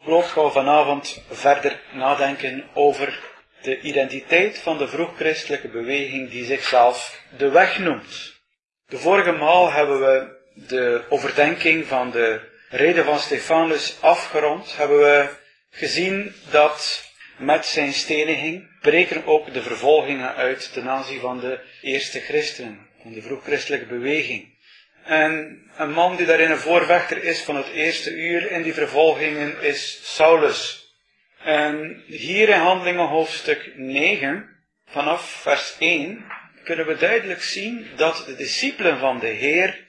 geloof gaan we vanavond verder nadenken over de identiteit van de vroegchristelijke beweging die zichzelf de weg noemt. De vorige maal hebben we de overdenking van de reden van Stefanus afgerond. Hebben we gezien dat met zijn steniging breken ook de vervolgingen uit ten aanzien van de eerste christenen, van de vroegchristelijke beweging. En een man die daarin een voorvechter is van het eerste uur in die vervolgingen is Saulus. En hier in Handelingen hoofdstuk 9, vanaf vers 1, kunnen we duidelijk zien dat de discipelen van de Heer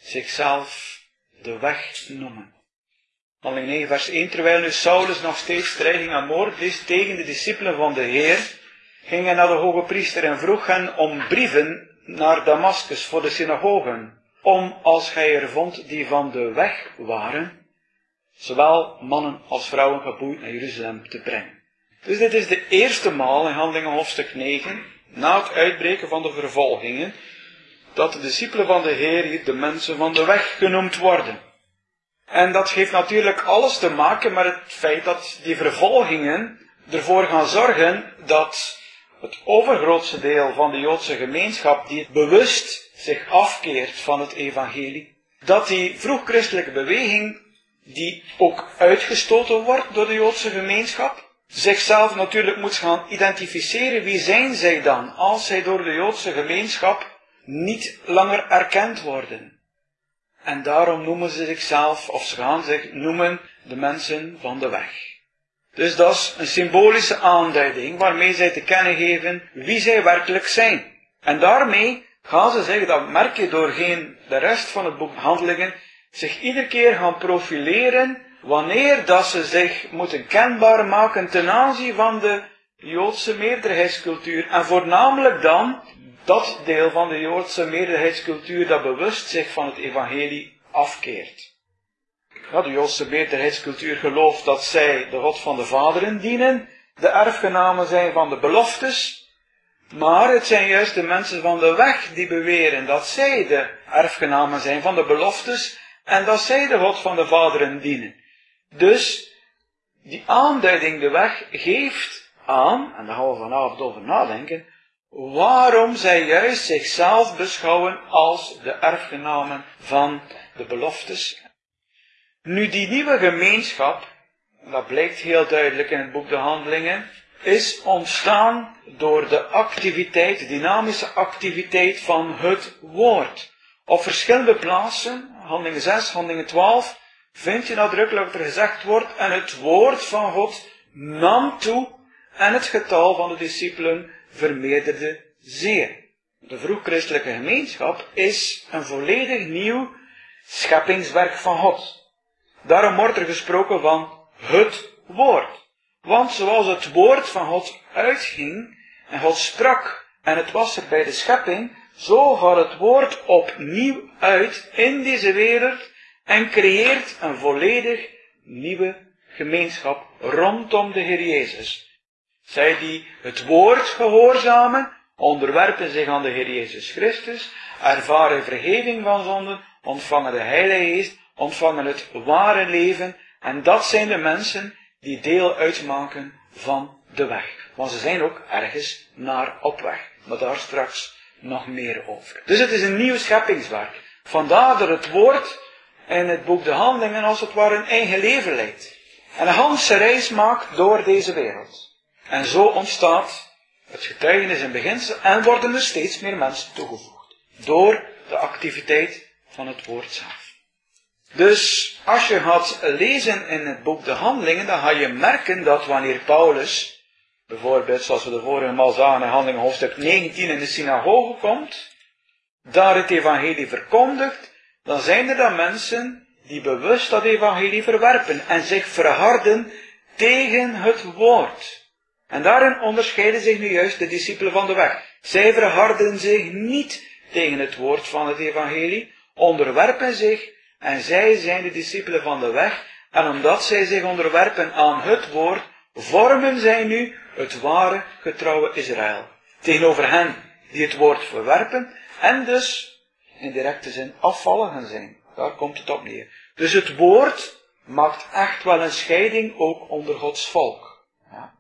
zichzelf de weg noemen. Handelingen 9 vers 1, terwijl nu Saulus nog steeds dreiging aan moord is tegen de discipelen van de Heer, ging hij naar de hoge priester en vroeg hen om brieven naar Damaskus voor de synagogen, om, als hij er vond die van de weg waren, zowel mannen als vrouwen geboeid naar Jeruzalem te brengen. Dus dit is de eerste maal in Handelingen hoofdstuk 9, na het uitbreken van de vervolgingen, dat de discipelen van de Heer hier de mensen van de weg genoemd worden. En dat heeft natuurlijk alles te maken met het feit dat die vervolgingen ervoor gaan zorgen dat het overgrootste deel van de Joodse gemeenschap, die bewust zich afkeert van het evangelie, dat die vroegchristelijke beweging, die ook uitgestoten wordt door de Joodse gemeenschap, zichzelf natuurlijk moet gaan identificeren. Wie zijn zij dan als zij door de Joodse gemeenschap niet langer erkend worden? En daarom noemen ze zichzelf, of ze gaan zich noemen, de mensen van de weg. Dus dat is een symbolische aanduiding waarmee zij te kennen geven wie zij werkelijk zijn. En daarmee gaan ze zich, dat merk je doorheen de rest van het boek Handelingen, zich iedere keer gaan profileren wanneer dat ze zich moeten kenbaar maken ten aanzien van de Joodse meerderheidscultuur. En voornamelijk dan dat deel van de Joodse meerderheidscultuur dat bewust zich van het evangelie afkeert. Ja, de Joodse meerderheidscultuur gelooft dat zij de God van de vaderen dienen, de erfgenamen zijn van de beloftes, maar het zijn juist de mensen van de weg die beweren dat zij de erfgenamen zijn van de beloftes en dat zij de God van de vaderen dienen. Dus die aanduiding de weg geeft aan, en daar gaan we vanavond over nadenken, waarom zij juist zichzelf beschouwen als de erfgenamen van de beloftes. Nu, die nieuwe gemeenschap, dat blijkt heel duidelijk in het boek De Handelingen, is ontstaan door de activiteit, de dynamische activiteit van het woord. Op verschillende plaatsen, Handelingen 6, Handelingen 12, vind je nadrukkelijk dat er gezegd wordt, en het woord van God nam toe en het getal van de discipelen vermeerderde zeer. De vroegchristelijke gemeenschap is een volledig nieuw scheppingswerk van God. Daarom wordt er gesproken van het woord. Want zoals het woord van God uitging en God sprak en het was er bij de schepping, zo gaat het woord opnieuw uit in deze wereld en creëert een volledig nieuwe gemeenschap rondom de Heer Jezus. Zij die het woord gehoorzamen, onderwerpen zich aan de Heer Jezus Christus, ervaren vergeving van zonden, ontvangen de Heilige Geest, ontvangen het ware leven, en dat zijn de mensen die deel uitmaken van de weg. Want ze zijn ook ergens naar op weg. Maar daar straks nog meer over. Dus het is een nieuw scheppingswerk. Vandaar dat het woord in het boek De Handelingen als het ware een eigen leven leidt. En een ganse reis maakt door deze wereld. En zo ontstaat het getuigenis in beginsel en worden er steeds meer mensen toegevoegd. Door de activiteit van het woord zelf. Dus als je gaat lezen in het boek De Handelingen, dan ga je merken dat wanneer Paulus, bijvoorbeeld zoals we de vorige maal zagen in Handelingen hoofdstuk 19 in de synagoge komt, daar het evangelie verkondigt, dan zijn er dan mensen die bewust dat evangelie verwerpen en zich verharden tegen het woord. En daarin onderscheiden zich nu juist de discipelen van de weg. Zij verharden zich niet tegen het woord van het evangelie, onderwerpen zich en zij zijn de discipelen van de weg. En omdat zij zich onderwerpen aan het woord, vormen zij nu het ware getrouwe Israël. Tegenover hen die het woord verwerpen en dus in directe zin afvalligen zijn. Daar komt het op neer. Dus het woord maakt echt wel een scheiding ook onder Gods volk. Ja.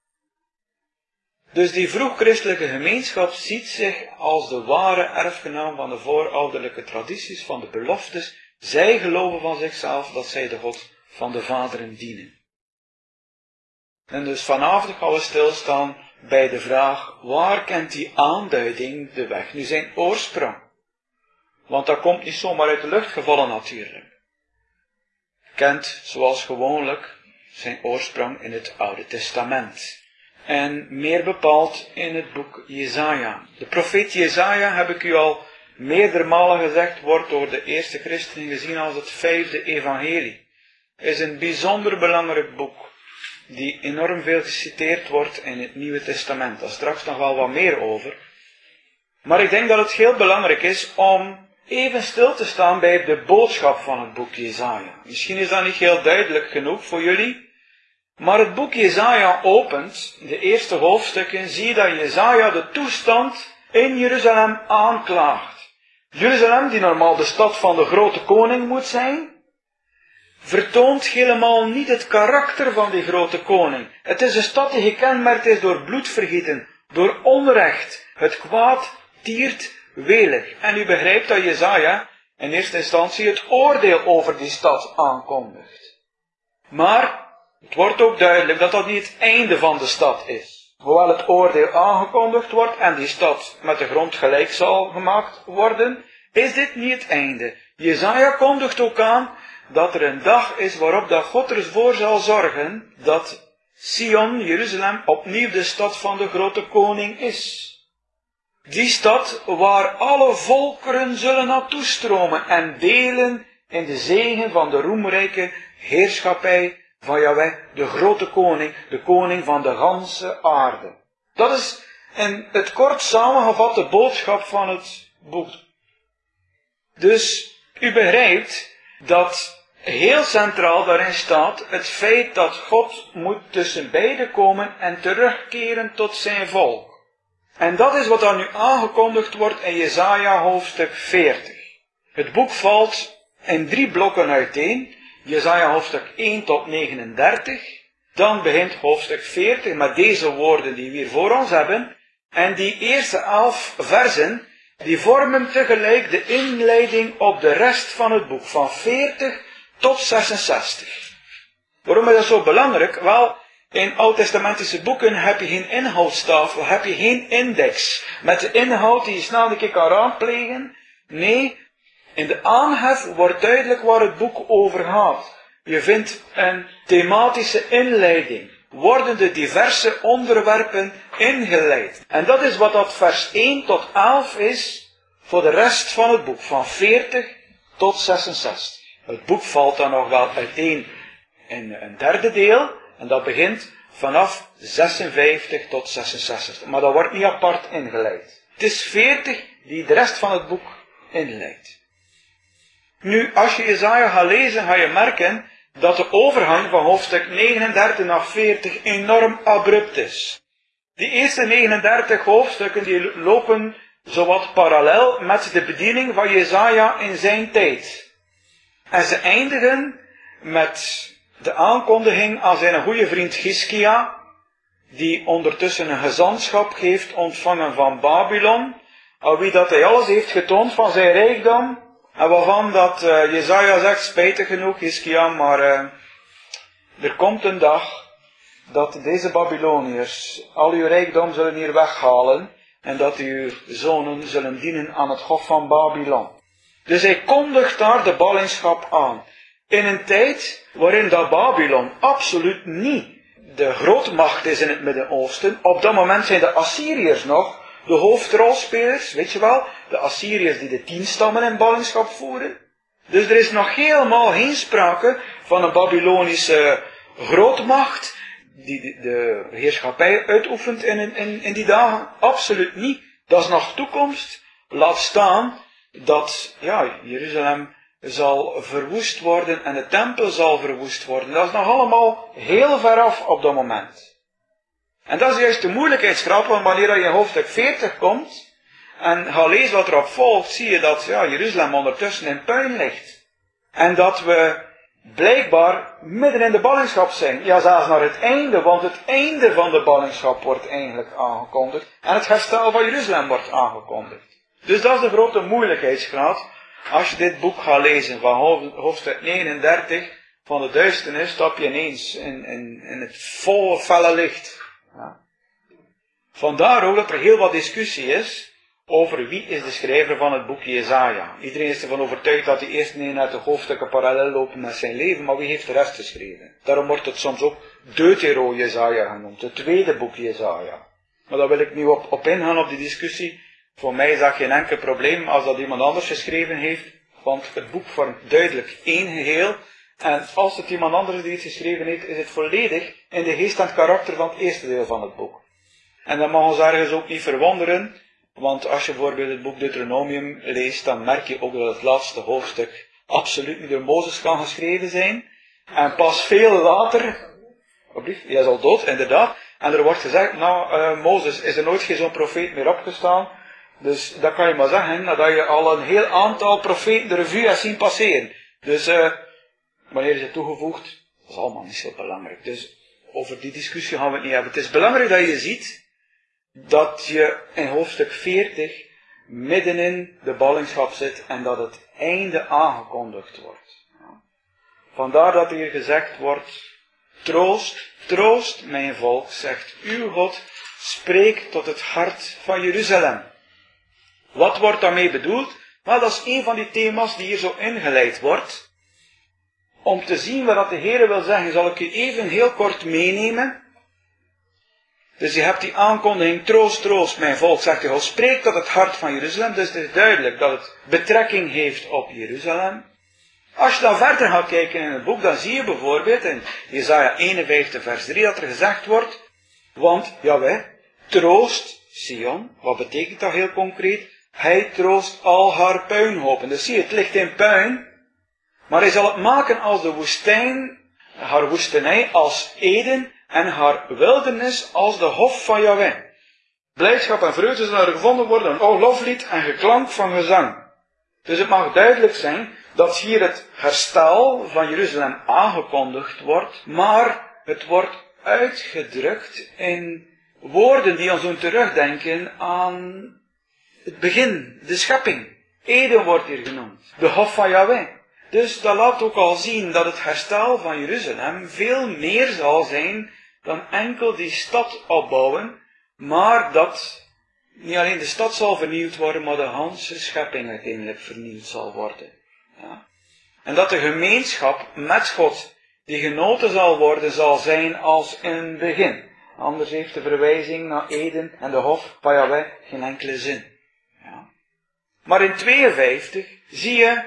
Dus die vroeg-christelijke gemeenschap ziet zich als de ware erfgenaam van de voorouderlijke tradities, van de beloftes. Zij geloven van zichzelf dat zij de God van de vaderen dienen. En dus vanavond gaan we stilstaan bij de vraag, waar kent die aanduiding de weg nu zijn oorsprong? Want dat komt niet zomaar uit de lucht gevallen natuurlijk. Kent, zoals gewoonlijk, zijn oorsprong in het Oude Testament. En meer bepaald in het boek Jesaja. De profeet Jesaja, heb ik u al meerdere malen gezegd, wordt door de eerste christenen gezien als het 5e evangelie. Is een bijzonder belangrijk boek, die enorm veel geciteerd wordt in het Nieuwe Testament. Daar straks nog wel wat meer over. Maar ik denk dat het heel belangrijk is om even stil te staan bij de boodschap van het boek Jesaja. Misschien is dat niet heel duidelijk genoeg voor jullie. Maar het boek Jesaja opent, de eerste hoofdstukken, zie je dat Jesaja de toestand in Jeruzalem aanklaagt. Jeruzalem, die normaal de stad van de grote koning moet zijn, vertoont helemaal niet het karakter van die grote koning. Het is een stad die gekenmerkt is door bloedvergieten, door onrecht. Het kwaad tiert welig. En u begrijpt dat Jesaja in eerste instantie het oordeel over die stad aankondigt. Maar het wordt ook duidelijk dat dat niet het einde van de stad is. Hoewel het oordeel aangekondigd wordt en die stad met de grond gelijk zal gemaakt worden, is dit niet het einde. Jesaja kondigt ook aan dat er een dag is waarop dat God ervoor zal zorgen dat Sion, Jeruzalem, opnieuw de stad van de grote koning is. Die stad waar alle volkeren zullen naartoe stromen en delen in de zegen van de roemrijke heerschappij van Yahweh, de grote koning, de koning van de ganse aarde. Dat is in het kort samengevat de boodschap van het boek. Dus u begrijpt dat heel centraal daarin staat het feit dat God moet tussen beiden komen en terugkeren tot zijn volk. En dat is wat dan nu aangekondigd wordt in Jesaja hoofdstuk 40. Het boek valt in 3 blokken uiteen. Jesaja hoofdstuk 1 tot 39. Dan begint hoofdstuk 40 met deze woorden die we hier voor ons hebben. En die eerste 11 versen, die vormen tegelijk de inleiding op de rest van het boek. Van 40 tot 66. Waarom is dat zo belangrijk? Wel, in oud-testamentische boeken heb je geen inhoudstafel, heb je geen index met de inhoud die je snel een keer kan raadplegen. Nee, in de aanhef wordt duidelijk waar het boek over gaat. Je vindt een thematische inleiding, worden de diverse onderwerpen ingeleid. En dat is wat dat vers 1 tot 11 is voor de rest van het boek, van 40 tot 66. Het boek valt dan nog wel uiteen in een derde deel, en dat begint vanaf 56 tot 66. Maar dat wordt niet apart ingeleid. Het is 40 die de rest van het boek inleidt. Nu, als je Jesaja gaat lezen, ga je merken dat de overgang van hoofdstuk 39 naar 40 enorm abrupt is. Die eerste 39 hoofdstukken die lopen zowat parallel met de bediening van Jesaja in zijn tijd. En ze eindigen met de aankondiging aan zijn goede vriend Hiskia, die ondertussen een gezantschap heeft ontvangen van Babylon, aan wie dat hij alles heeft getoond van zijn rijkdom, en waarvan dat Jesaja zegt, spijtig genoeg Hiskia, maar er komt een dag dat deze Babyloniërs al uw rijkdom zullen hier weghalen, en dat uw zonen zullen dienen aan het hof van Babylon. Dus hij kondigt daar de ballingschap aan. In een tijd waarin dat Babylon absoluut niet de grootmacht is in het Midden-Oosten. Op dat moment zijn de Assyriërs nog de hoofdrolspelers, weet je wel. De Assyriërs die de 10 stammen in ballingschap voeren. Dus er is nog helemaal geen sprake van een Babylonische grootmacht die de heerschappij uitoefent in die dagen. Absoluut niet. Dat is nog toekomst. Laat staan dat Jeruzalem zal verwoest worden en de tempel zal verwoest worden. Dat is nog allemaal heel ver af op dat moment. En dat is juist de moeilijkheidsgraad, want wanneer je in hoofdstuk 40 komt en gaat lezen wat erop volgt, zie je dat Jeruzalem ondertussen in puin ligt. En dat we blijkbaar midden in de ballingschap zijn. Ja, zelfs naar het einde, want het einde van de ballingschap wordt eigenlijk aangekondigd. En het herstel van Jeruzalem wordt aangekondigd. Dus dat is de grote moeilijkheidsgraad. Als je dit boek gaat lezen van hoofdstuk 39 van de duisternis, stap je ineens in het volle felle licht. Ja. Vandaar ook dat er heel wat discussie is over wie is de schrijver van het boek Jesaja. Iedereen is ervan overtuigd dat die eerste 39 hoofdstukken parallel lopen met zijn leven, maar wie heeft de rest geschreven? Daarom wordt het soms ook Deutero Jesaja genoemd, het tweede boek Jesaja. Maar daar wil ik nu op ingaan, op die discussie. Voor mij is dat geen enkel probleem als dat iemand anders geschreven heeft, want het boek vormt duidelijk één geheel. En als het iemand anders die het geschreven heeft, is het volledig in de geest en het karakter van het eerste deel van het boek. En dat mag ons ergens ook niet verwonderen, want als je bijvoorbeeld het boek Deuteronomium leest, dan merk je ook dat het laatste hoofdstuk absoluut niet door Mozes kan geschreven zijn. En pas veel later, hij is al dood, inderdaad, en er wordt gezegd, Mozes is er nooit geen zo'n profeet meer opgestaan. Dus dat kan je maar zeggen, nadat je al een heel aantal profeten de revue hebt zien passeren. Dus, wanneer is het toegevoegd? Dat is allemaal niet zo belangrijk. Dus, over die discussie gaan we het niet hebben. Het is belangrijk dat je ziet, dat je in hoofdstuk 40 middenin de ballingschap zit en dat het einde aangekondigd wordt. Vandaar dat hier gezegd wordt, troost, troost mijn volk, zegt uw God, spreek tot het hart van Jeruzalem. Wat wordt daarmee bedoeld? Wel, dat is een van die thema's die hier zo ingeleid wordt. Om te zien wat de Heer wil zeggen, zal ik u even heel kort meenemen. Dus je hebt die aankondiging, troost, troost mijn volk, zegt de God, spreek tot het hart van Jeruzalem. Dus het is duidelijk dat het betrekking heeft op Jeruzalem. Als je dan verder gaat kijken in het boek, dan zie je bijvoorbeeld in Jesaja 51 vers 3 dat er gezegd wordt, want Jahweh troost Sion. Wat betekent dat heel concreet? Hij troost al haar puinhopen. Dus zie je, het ligt in puin, maar hij zal het maken als de woestijn, haar woestenij als Eden en haar wildernis als de hof van Jahweh. Blijdschap en vreugde zullen er gevonden worden, een loflied en geklank van gezang. Dus het mag duidelijk zijn dat hier het herstel van Jeruzalem aangekondigd wordt, maar het wordt uitgedrukt in woorden die ons doen terugdenken aan het begin, de schepping. Eden wordt hier genoemd, de hof van Jahweh. Dus dat laat ook al zien dat het herstel van Jeruzalem veel meer zal zijn dan enkel die stad opbouwen, maar dat niet alleen de stad zal vernieuwd worden, maar de hele schepping uiteindelijk vernieuwd zal worden. Ja. En dat de gemeenschap met God, die genoten zal worden, zal zijn als in het begin. Anders heeft de verwijzing naar Eden en de hof van Jahweh geen enkele zin. Ja. Maar in 52 zie je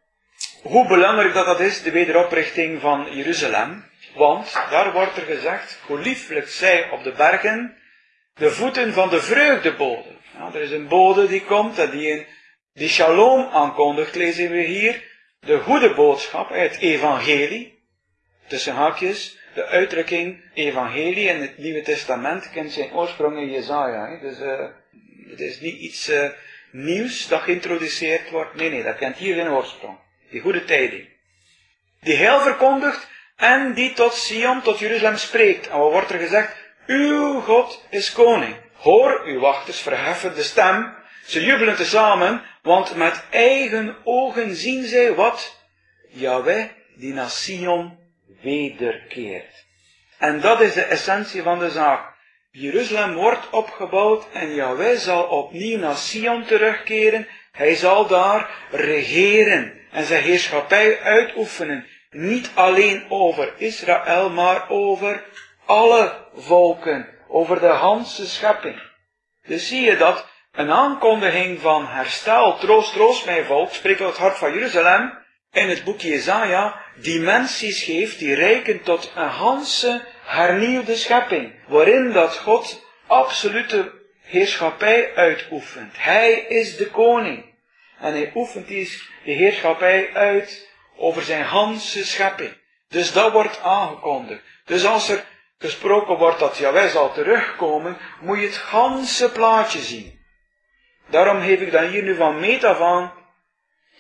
hoe belangrijk dat is, de wederoprichting van Jeruzalem. Want daar wordt er gezegd, hoe lieflijk zij op de bergen de voeten van de vreugdebode. Ja, er is een bode die komt en die shalom aankondigt, lezen we hier. De goede boodschap, het evangelie, tussen haakjes, de uitdrukking evangelie in het Nieuwe Testament kent zijn oorsprong in Jesaja. Dus het is niet iets nieuws dat geïntroduceerd wordt. Nee, dat kent hier zijn oorsprong. Die goede tijding. Die heil verkondigt en die tot Sion, tot Jeruzalem spreekt. En wat wordt er gezegd? Uw God is koning. Hoor, uw wachters verheffen de stem. Ze jubelen tezamen, want met eigen ogen zien zij wat? Jahweh die naar Sion wederkeert. En dat is de essentie van de zaak. Jeruzalem wordt opgebouwd en Jahweh zal opnieuw naar Sion terugkeren. Hij zal daar regeren en zijn heerschappij uitoefenen. Niet alleen over Israël, maar over alle volken, over de ganse schepping. Dus zie je dat een aankondiging van herstel, troost, troost mijn volk, spreekt uit het hart van Jeruzalem, in het boek Jesaja dimensies geeft die reiken tot een ganse hernieuwde schepping, waarin dat God absolute heerschappij uitoefent. Hij is de koning. En hij oefent die heerschappij uit over zijn ganse schepping. Dus dat wordt aangekondigd. Dus als er gesproken wordt dat Jahweh zal terugkomen, moet je het ganse plaatje zien. Daarom geef ik dan hier nu van meet af aan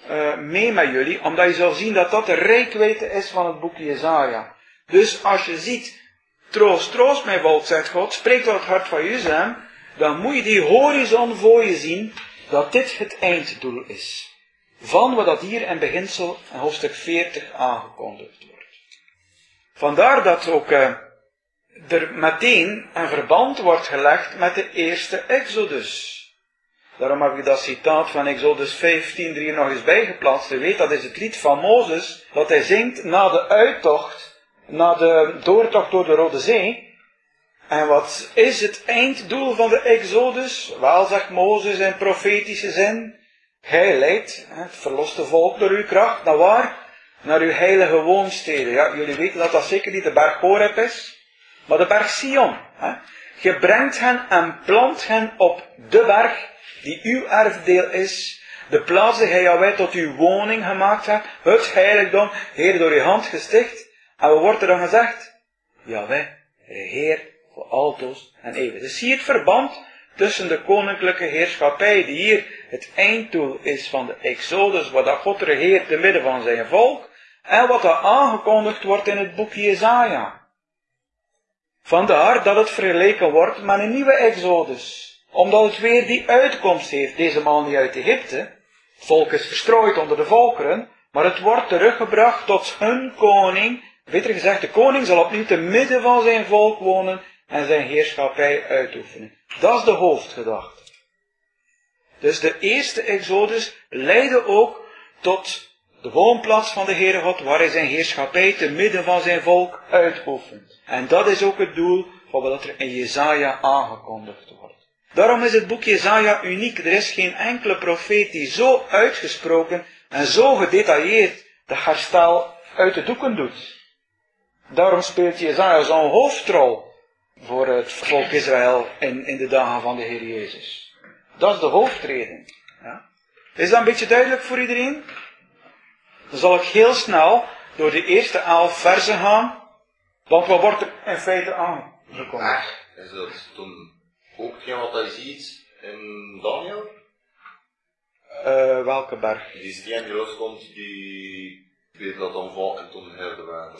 mee met jullie, omdat je zal zien dat dat de reikwijdte is van het boek Jesaja. Dus als je ziet, troost, troost mijn volk, zegt God, spreek tot het hart van Jeruzalem, dan moet je die horizon voor je zien, dat dit het einddoel is. Van wat dat hier in beginsel in hoofdstuk 40 aangekondigd wordt. Vandaar dat ook er meteen een verband wordt gelegd met de eerste Exodus. Daarom heb ik dat citaat van Exodus 15 er hier nog eens bijgeplaatst. U weet, dat is het lied van Mozes, dat hij zingt na de uittocht, na de doortocht door de Rode Zee. En wat is het einddoel van de Exodus? Wel, zegt Mozes in profetische zin, gij leidt het verloste volk door uw kracht, naar waar? Naar uw heilige woonsteden. Ja, jullie weten dat dat zeker niet de berg Horeb is, maar de berg Sion. Je brengt hen en plant hen op de berg die uw erfdeel is, de plaats die gij Jahweh tot uw woning gemaakt hebt, het heiligdom, Heer, door uw hand gesticht. En wat wordt er dan gezegd? Jahweh, Heer, voor altoos en eeuwig. Dus zie je het verband tussen de koninklijke heerschappij, die hier het einddoel is van de Exodus, waar dat God regeert te midden van zijn volk, en wat er aangekondigd wordt in het boek Jesaja. Vandaar dat het vergeleken wordt met een nieuwe Exodus. Omdat het weer die uitkomst heeft, deze man niet uit Egypte. Het volk is verstrooid onder de volkeren, maar het wordt teruggebracht tot hun koning. Beter gezegd, de koning zal opnieuw te midden van zijn volk wonen en zijn heerschappij uitoefenen. Dat is de hoofdgedachte. Dus de eerste Exodus leidde ook tot de woonplaats van de Heere God, waar hij zijn heerschappij te midden van zijn volk uitoefent. En dat is ook het doel van wat er in Jesaja aangekondigd wordt. Daarom is het boek Jesaja uniek. Er is geen enkele profeet die zo uitgesproken en zo gedetailleerd de herstel uit de doeken doet. Daarom speelt Jesaja zo'n hoofdrol voor het volk Israël in de dagen van de Heer Jezus. Dat is de hoofdreden. Ja? Is dat een beetje duidelijk voor iedereen? Dan zal ik heel snel door de eerste 11 versen gaan, want wat wordt er in feite aangekondigd? Is dat toen ook hetgeen wat hij ziet in Daniel? Welke berg? Die steen die loskomt, die weet dat omval en toen herde waren.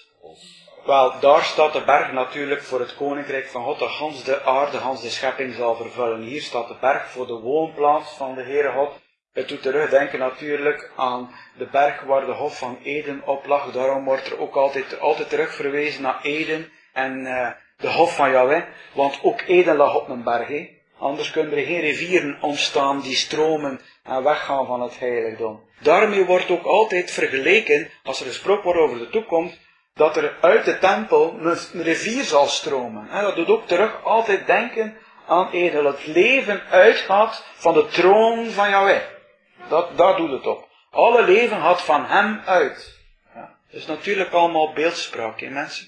Wel, daar staat de berg natuurlijk voor het koninkrijk van God, dat gans de aarde, gans de schepping zal vervullen. Hier staat de berg voor de woonplaats van de Heere God. Het doet terugdenken natuurlijk aan de berg waar de Hof van Eden op lag. Daarom wordt er ook altijd terugverwezen naar Eden en de Hof van Jahweh. Want ook Eden lag op een berg. Anders kunnen er geen rivieren ontstaan die stromen en weggaan van het heiligdom. Daarmee wordt ook altijd vergeleken, als er gesproken wordt over de toekomst, dat er uit de tempel een rivier zal stromen. En dat doet ook terug altijd denken aan Eden. Dat het leven uitgaat van de troon van Jahweh. Daar doet het op. Alle leven gaat van hem uit. Ja. Dus natuurlijk allemaal beeldspraak, hè, mensen.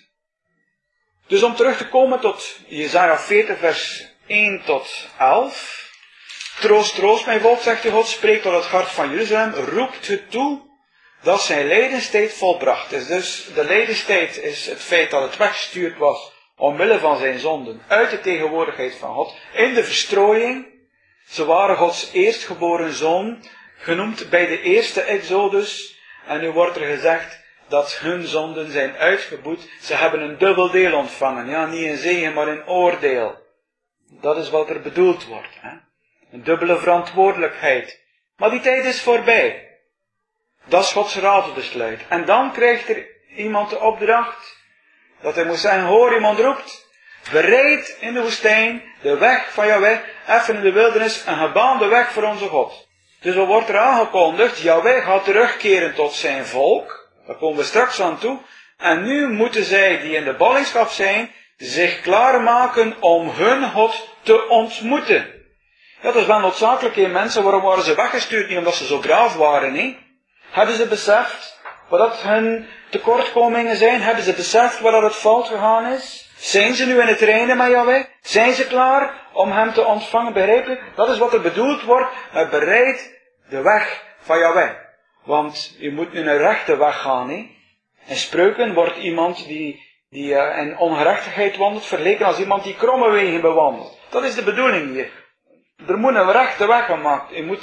Dus om terug te komen tot Jesaja 40 vers 1 tot 11. Troost, troost mijn volk, zegt de God, spreek tot het hart van Jeruzalem, roept het toe dat zijn lijdenstijd volbracht is. Dus de lijdenstijd is het feit dat het weggestuurd was omwille van zijn zonden uit de tegenwoordigheid van God in de verstrooiing. Ze waren Gods eerstgeboren zoon, genoemd bij de eerste Exodus. En nu wordt er gezegd dat hun zonden zijn uitgeboet. Ze hebben een dubbel deel ontvangen. Ja, niet in zegen, maar in oordeel. Dat is wat er bedoeld wordt. Hè? Een dubbele verantwoordelijkheid. Maar die tijd is voorbij. Dat is Gods raadsbesluit. En dan krijgt er iemand de opdracht dat hij moet zeggen, hoor, iemand roept, bereid in de woestijn de weg van Jahweh, effen in de wildernis, een gebaande weg voor onze God. Dus wat wordt er aangekondigd? Jahweh gaat terugkeren tot zijn volk. Daar komen we straks aan toe. En nu moeten zij die in de ballingschap zijn, zich klaarmaken om hun God te ontmoeten. Ja, dat is wel noodzakelijk, hè, mensen. Waarom waren ze weggestuurd? Niet omdat ze zo braaf waren, hè? Hebben ze beseft wat hun tekortkomingen zijn? Hebben ze beseft waar het fout gegaan is? Zijn ze nu in het reinen met Jahweh? Zijn ze klaar om hem te ontvangen? Begrijpelijk? Dat is wat er bedoeld wordt. Bereid de weg van Jahweh. Want je moet nu een rechte weg gaan. Hè? In Spreuken wordt iemand die in ongerechtigheid wandelt vergeleken als iemand die kromme wegen bewandelt. Dat is de bedoeling hier. Er moet een rechte weg gemaakt. Je moet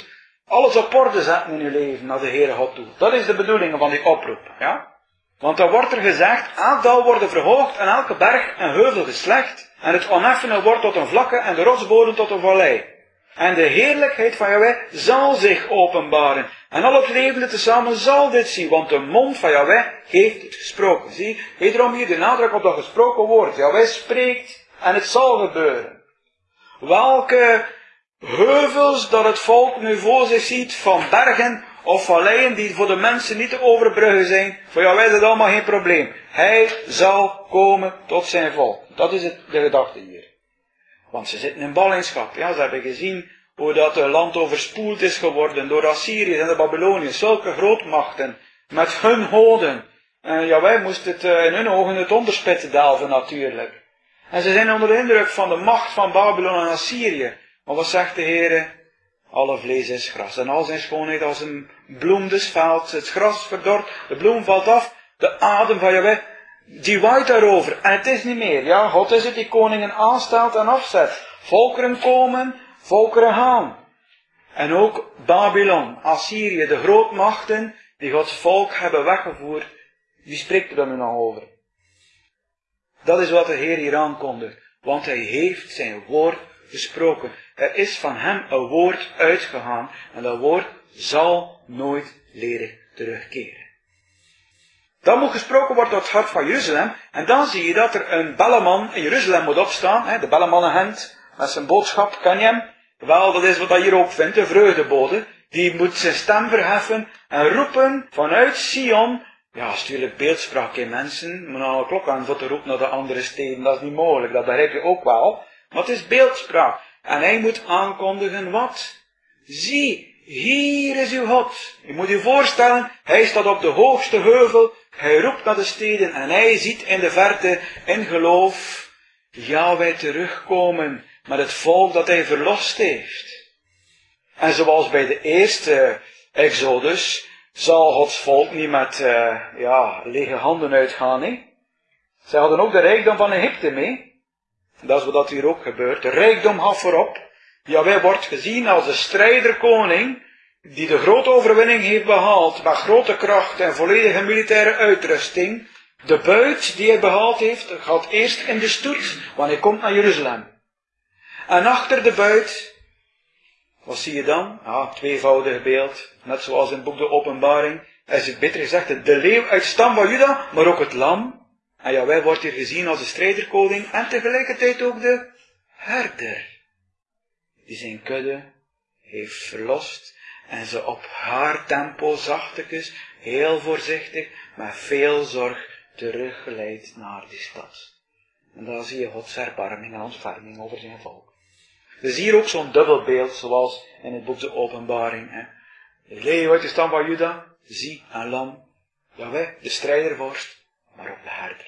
alles op orde zetten in uw leven naar de Heere God toe. Dat is de bedoeling van die oproep. Ja? Want dan wordt er gezegd, elk dal wordt verhoogd en elke berg en heuvel geslecht. En het oneffene wordt tot een vlakke en de rotsbodem tot een vallei. En de heerlijkheid van Yahweh zal zich openbaren. En al het levende tezamen zal dit zien, want de mond van Yahweh heeft het gesproken. Zie, wederom hier de nadruk op dat gesproken woord. Yahweh spreekt en het zal gebeuren. Welke heuvels dat het volk nu voor zich ziet, van bergen of valleien die voor de mensen niet te overbruggen zijn, voor Yahweh is dat allemaal geen probleem. Hij zal komen tot zijn volk. Dat is de gedachte hier. Want ze zitten in ballingschap. Ja, ze hebben gezien hoe dat het land overspoeld is geworden door Assyriërs en de Babyloniërs. Zulke grootmachten met hun goden. En Yahweh moest het in hun ogen het onderspit delven natuurlijk. En ze zijn onder de indruk van de macht van Babylon en Assyrië. Maar wat zegt de Heere? Alle vlees is gras. En al zijn schoonheid als een bloem des velds. Het gras verdort, de bloem valt af. De adem van Yahweh, die waait daarover. En het is niet meer. Ja, God is het die koningen aanstelt en afzet. Volkeren komen, volkeren gaan. En ook Babylon, Assyrië, de grootmachten die Gods volk hebben weggevoerd. Wie spreekt er dan nu nog over? Dat is wat de Heer hier aankondigt. Want hij heeft zijn woord gesproken. Er is van hem een woord uitgegaan. En dat woord zal nooit ledig terugkeren. Dan moet gesproken worden tot het hart van Jeruzalem. En dan zie je dat er een belleman in Jeruzalem moet opstaan. De bellemannenhand met zijn boodschap. Ken je hem? Wel, dat is wat je hier ook vindt. De vreugdebode. Die moet zijn stem verheffen. En roepen vanuit Sion. Ja, natuurlijk beeldspraak in mensen. Maar nou een klok aan voor te roepen naar de andere steden. Dat is niet mogelijk. Dat begrijp je ook wel. Maar het is beeldspraak. En hij moet aankondigen wat? Zie, hier is uw God. Je moet je voorstellen, hij staat op de hoogste heuvel. Hij roept naar de steden en hij ziet in de verte in geloof Yahweh terugkomen met het volk dat hij verlost heeft. En zoals bij de eerste Exodus zal Gods volk niet met lege handen uitgaan. Hè? Zij hadden ook de rijkdom van Egypte mee. Dat is wat hier ook gebeurt. De rijkdom gaat voorop. Yahweh wordt gezien als de strijderkoning die de grote overwinning heeft behaald met grote kracht en volledige militaire uitrusting. De buit die hij behaald heeft gaat eerst in de stoet, want hij komt naar Jeruzalem. En achter de buit, wat zie je dan? Tweevoudig beeld, net zoals in het boek de Openbaring. Hij is beter gezegd de leeuw uit stam van Juda, maar ook het lam. En Yahweh wordt hier gezien als de strijderkoning en tegelijkertijd ook de herder. Die zijn kudde heeft verlost en ze op haar tempo zachtjes, heel voorzichtig, met veel zorg teruggeleidt naar die stad. En daar zie je Gods erbarming en ontferming over zijn volk. Dus hier ook zo'n dubbel beeld, zoals in het boek de Openbaring. De leeuw uit de stam van Juda, zie en lam. Yahweh, de strijdervorst, maar ook de herder.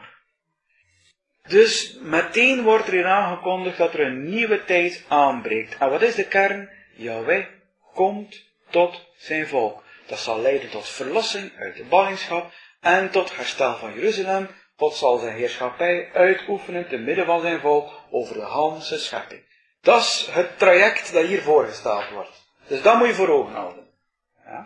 Dus meteen wordt er hier aangekondigd dat er een nieuwe tijd aanbreekt. En wat is de kern? Yahweh komt tot zijn volk. Dat zal leiden tot verlossing uit de ballingschap en tot herstel van Jeruzalem. God zal zijn heerschappij uitoefenen te midden van zijn volk over de ganse schepping. Dat is het traject dat hier voorgesteld wordt. Dus dat moet je voor ogen houden. Ja?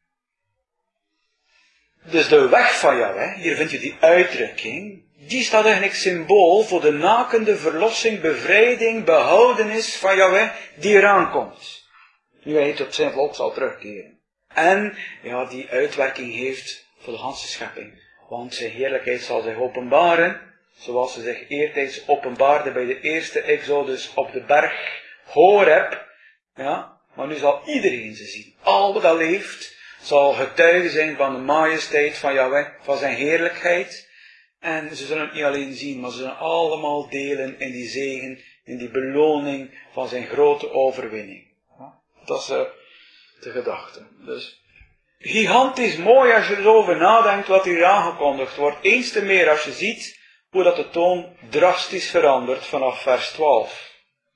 Dus de weg van Yahweh, hier vind je die uitdrukking, die staat eigenlijk symbool voor de nakende verlossing, bevrijding, behoudenis van Yahweh die eraan komt. Nu hij tot zijn volk zal terugkeren. En ja, die uitwerking heeft voor de ganse schepping. Want zijn heerlijkheid zal zich openbaren, zoals ze zich eertijds openbaarde bij de eerste Exodus op de berg Horeb. Ja, maar nu zal iedereen ze zien. Al wat dat leeft, zal getuige zijn van de majesteit van Yahweh, van zijn heerlijkheid. En ze zullen het niet alleen zien, maar ze zullen allemaal delen in die zegen, in die beloning van zijn grote overwinning. Dat is de gedachte. Dus gigantisch mooi als je erover nadenkt wat hier aangekondigd wordt. Eens te meer als je ziet hoe dat de toon drastisch verandert vanaf vers 12.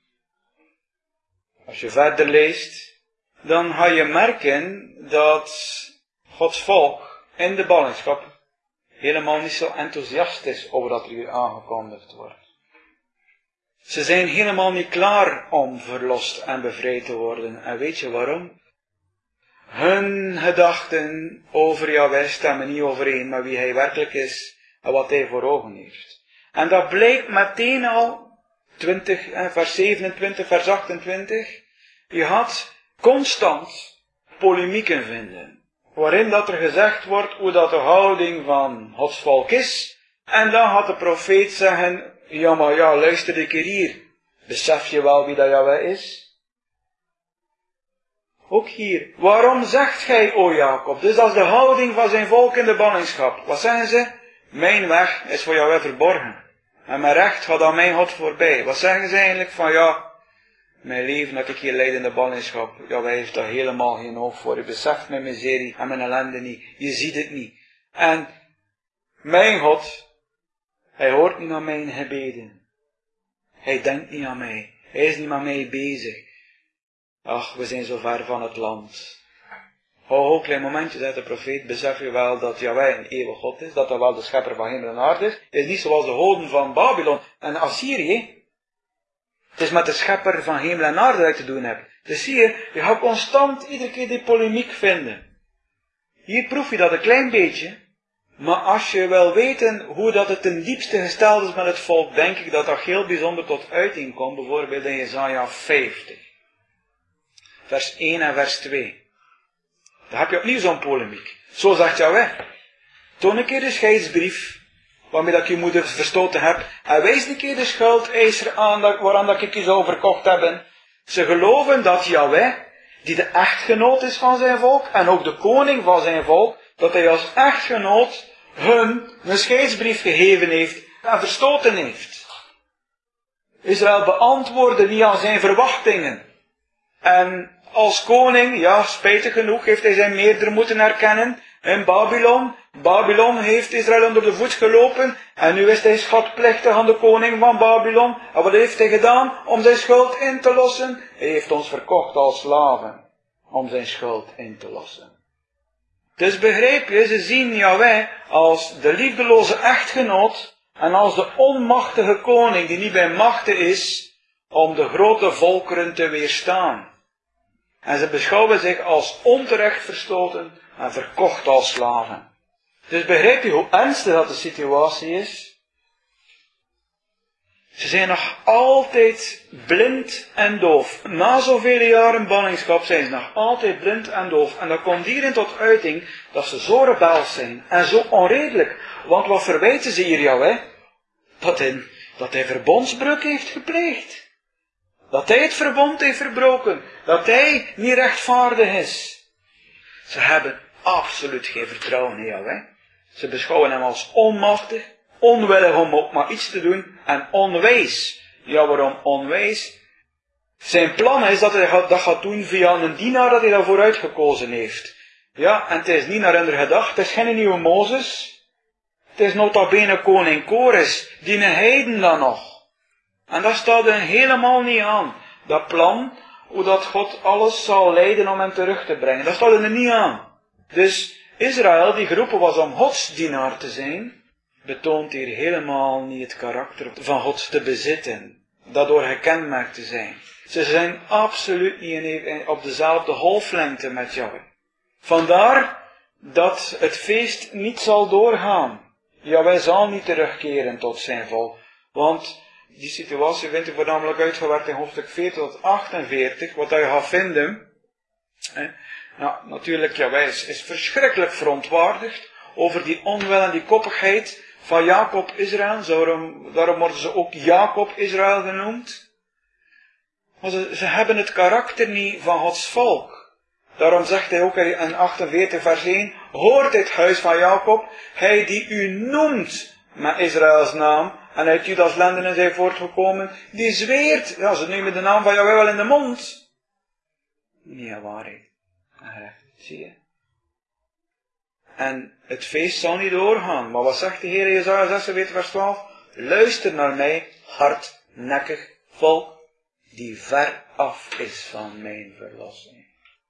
Als je verder leest, dan ga je merken dat Gods volk in de ballingschap helemaal niet zo enthousiast is over dat er hier aangekondigd wordt. Ze zijn helemaal niet klaar om verlost en bevrijd te worden. En weet je waarom? hun gedachten over Yahweh stemmen niet overeen met wie hij werkelijk is en wat hij voor ogen heeft. En dat blijkt meteen al, vers 27, vers 28. Je had constant polemieken vinden, waarin dat er gezegd wordt hoe dat de houding van Gods volk is. En dan gaat de profeet zeggen, ja maar ja, luister een keer hier. Besef je wel wie dat Yahweh is? Ook hier. Waarom zegt gij, o Jacob? Dus dat is de houding van zijn volk in de ballingschap. Wat zeggen ze? Mijn weg is voor Yahweh verborgen. En mijn recht gaat aan mijn God voorbij. Wat zeggen ze eigenlijk? Van ja, mijn leven dat ik hier leid in de ballingschap. Yahweh heeft daar helemaal geen oog voor. Je beseft mijn miserie en mijn ellende niet. Je ziet het niet. En mijn God, hij hoort niet naar mijn gebeden. Hij denkt niet aan mij. Hij is niet met mij bezig. Ach, we zijn zo ver van het land. Hou een klein momentje, zegt de profeet, besef je wel dat Yahweh een eeuwig God is, dat hij wel de schepper van hemel en aarde is. Het is niet zoals de goden van Babylon en Assyrië. Het is met de schepper van hemel en aarde dat je te doen hebt. Dus zie je gaat constant iedere keer die polemiek vinden. Hier proef je dat een klein beetje, maar als je wil weten hoe dat het ten diepste gesteld is met het volk, denk ik dat dat heel bijzonder tot uiting komt, bijvoorbeeld in Jesaja 50. Vers 1 en vers 2. Dan heb je opnieuw zo'n polemiek. Zo zegt Yahweh. Toon een keer de scheidsbrief, waarmee dat je moeder verstoten hebt, en wijs een keer de schuldeiser aan waaraan dat ik je zou verkocht hebben. Ze geloven dat Yahweh, die de echtgenoot is van zijn volk, en ook de koning van zijn volk, dat hij als echtgenoot hun een scheidsbrief gegeven heeft en verstoten heeft. Israël beantwoordde niet aan zijn verwachtingen. En als koning, ja, spijtig genoeg, heeft hij zijn meerdere moeten herkennen in Babylon. Babylon heeft Israël onder de voet gelopen en nu is hij schatplichtig aan de koning van Babylon. En wat heeft hij gedaan om zijn schuld in te lossen? Hij heeft ons verkocht als slaven om zijn schuld in te lossen. Dus begrijp je, ze zien Yahweh als de liefdeloze echtgenoot en als de onmachtige koning die niet bij machte is om de grote volkeren te weerstaan. En ze beschouwen zich als onterecht verstoten en verkocht als slaven. Dus begrijp je hoe ernstig dat de situatie is? Ze zijn nog altijd blind en doof. Na zoveel jaren ballingschap zijn ze nog altijd blind en doof. En dat komt hierin tot uiting dat ze zo rebels zijn en zo onredelijk. Want wat verwijten ze hier Yahweh? Dat hij verbondsbreuk heeft gepleegd. Dat hij het verbond heeft verbroken. Dat hij niet rechtvaardig is. Ze hebben absoluut geen vertrouwen in Yahweh. Ze beschouwen hem als onmachtig, onwillig om ook maar iets te doen en onwijs. Ja, waarom onwijs? Zijn plan is dat hij dat gaat doen via een dienaar dat hij daarvoor uitgekozen heeft. Ja, en het is niet naar hun gedacht. Het is geen nieuwe Mozes. Het is nota bene koning Kores, die een heiden dan nog. En dat staat er helemaal niet aan. Dat plan, hoe dat God alles zal leiden om hem terug te brengen. Dat staat er niet aan. Dus Israël, die geroepen was om Gods dienaar te zijn, betoont hier helemaal niet het karakter van God te bezitten. Daardoor gekenmerkt te zijn. Ze zijn absoluut niet op dezelfde golflengte met Yahweh. Vandaar dat het feest niet zal doorgaan. Yahweh zal niet terugkeren tot zijn volk. Want die situatie vindt u voornamelijk uitgewerkt in hoofdstuk 40 tot 48, wat je gaat vinden. Nou, natuurlijk, Yahweh is verschrikkelijk verontwaardigd over die onwil en die koppigheid van Jacob Israël. Daarom worden ze ook Jacob Israël genoemd. Maar ze hebben het karakter niet van Gods volk. Daarom zegt hij ook in 48 vers 1, hoort dit huis van Jacob, hij die u noemt met Israëls naam, en uit Judas lendenen zijn voortgekomen, die zweert, ja, ze nemen de naam van Yahweh wel in de mond. Niet waarheid. Zie je? En het feest zal niet doorgaan. Maar wat zegt de Heer in Jesaja 46 vers 12? Luister naar mij, hardnekkig volk, die ver af is van mijn verlossing.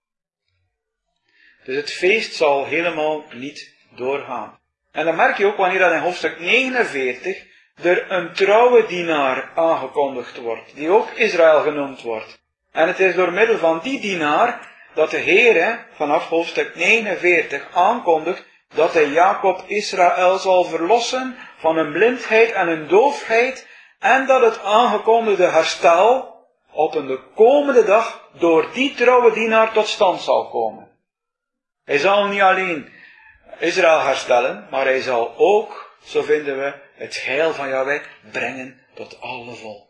Dus het feest zal helemaal niet doorgaan. En dan merk je ook wanneer dat in hoofdstuk 49 er een trouwe dienaar aangekondigd wordt, die ook Israël genoemd wordt. En het is door middel van die dienaar dat de Heer vanaf hoofdstuk 49 aankondigt dat hij Jacob Israël zal verlossen van hun blindheid en hun doofheid en dat het aangekondigde herstel op een de komende dag door die trouwe dienaar tot stand zal komen. Hij zal niet alleen Israël herstellen, maar hij zal ook, zo vinden we, het heil van Yahweh brengen tot alle volken.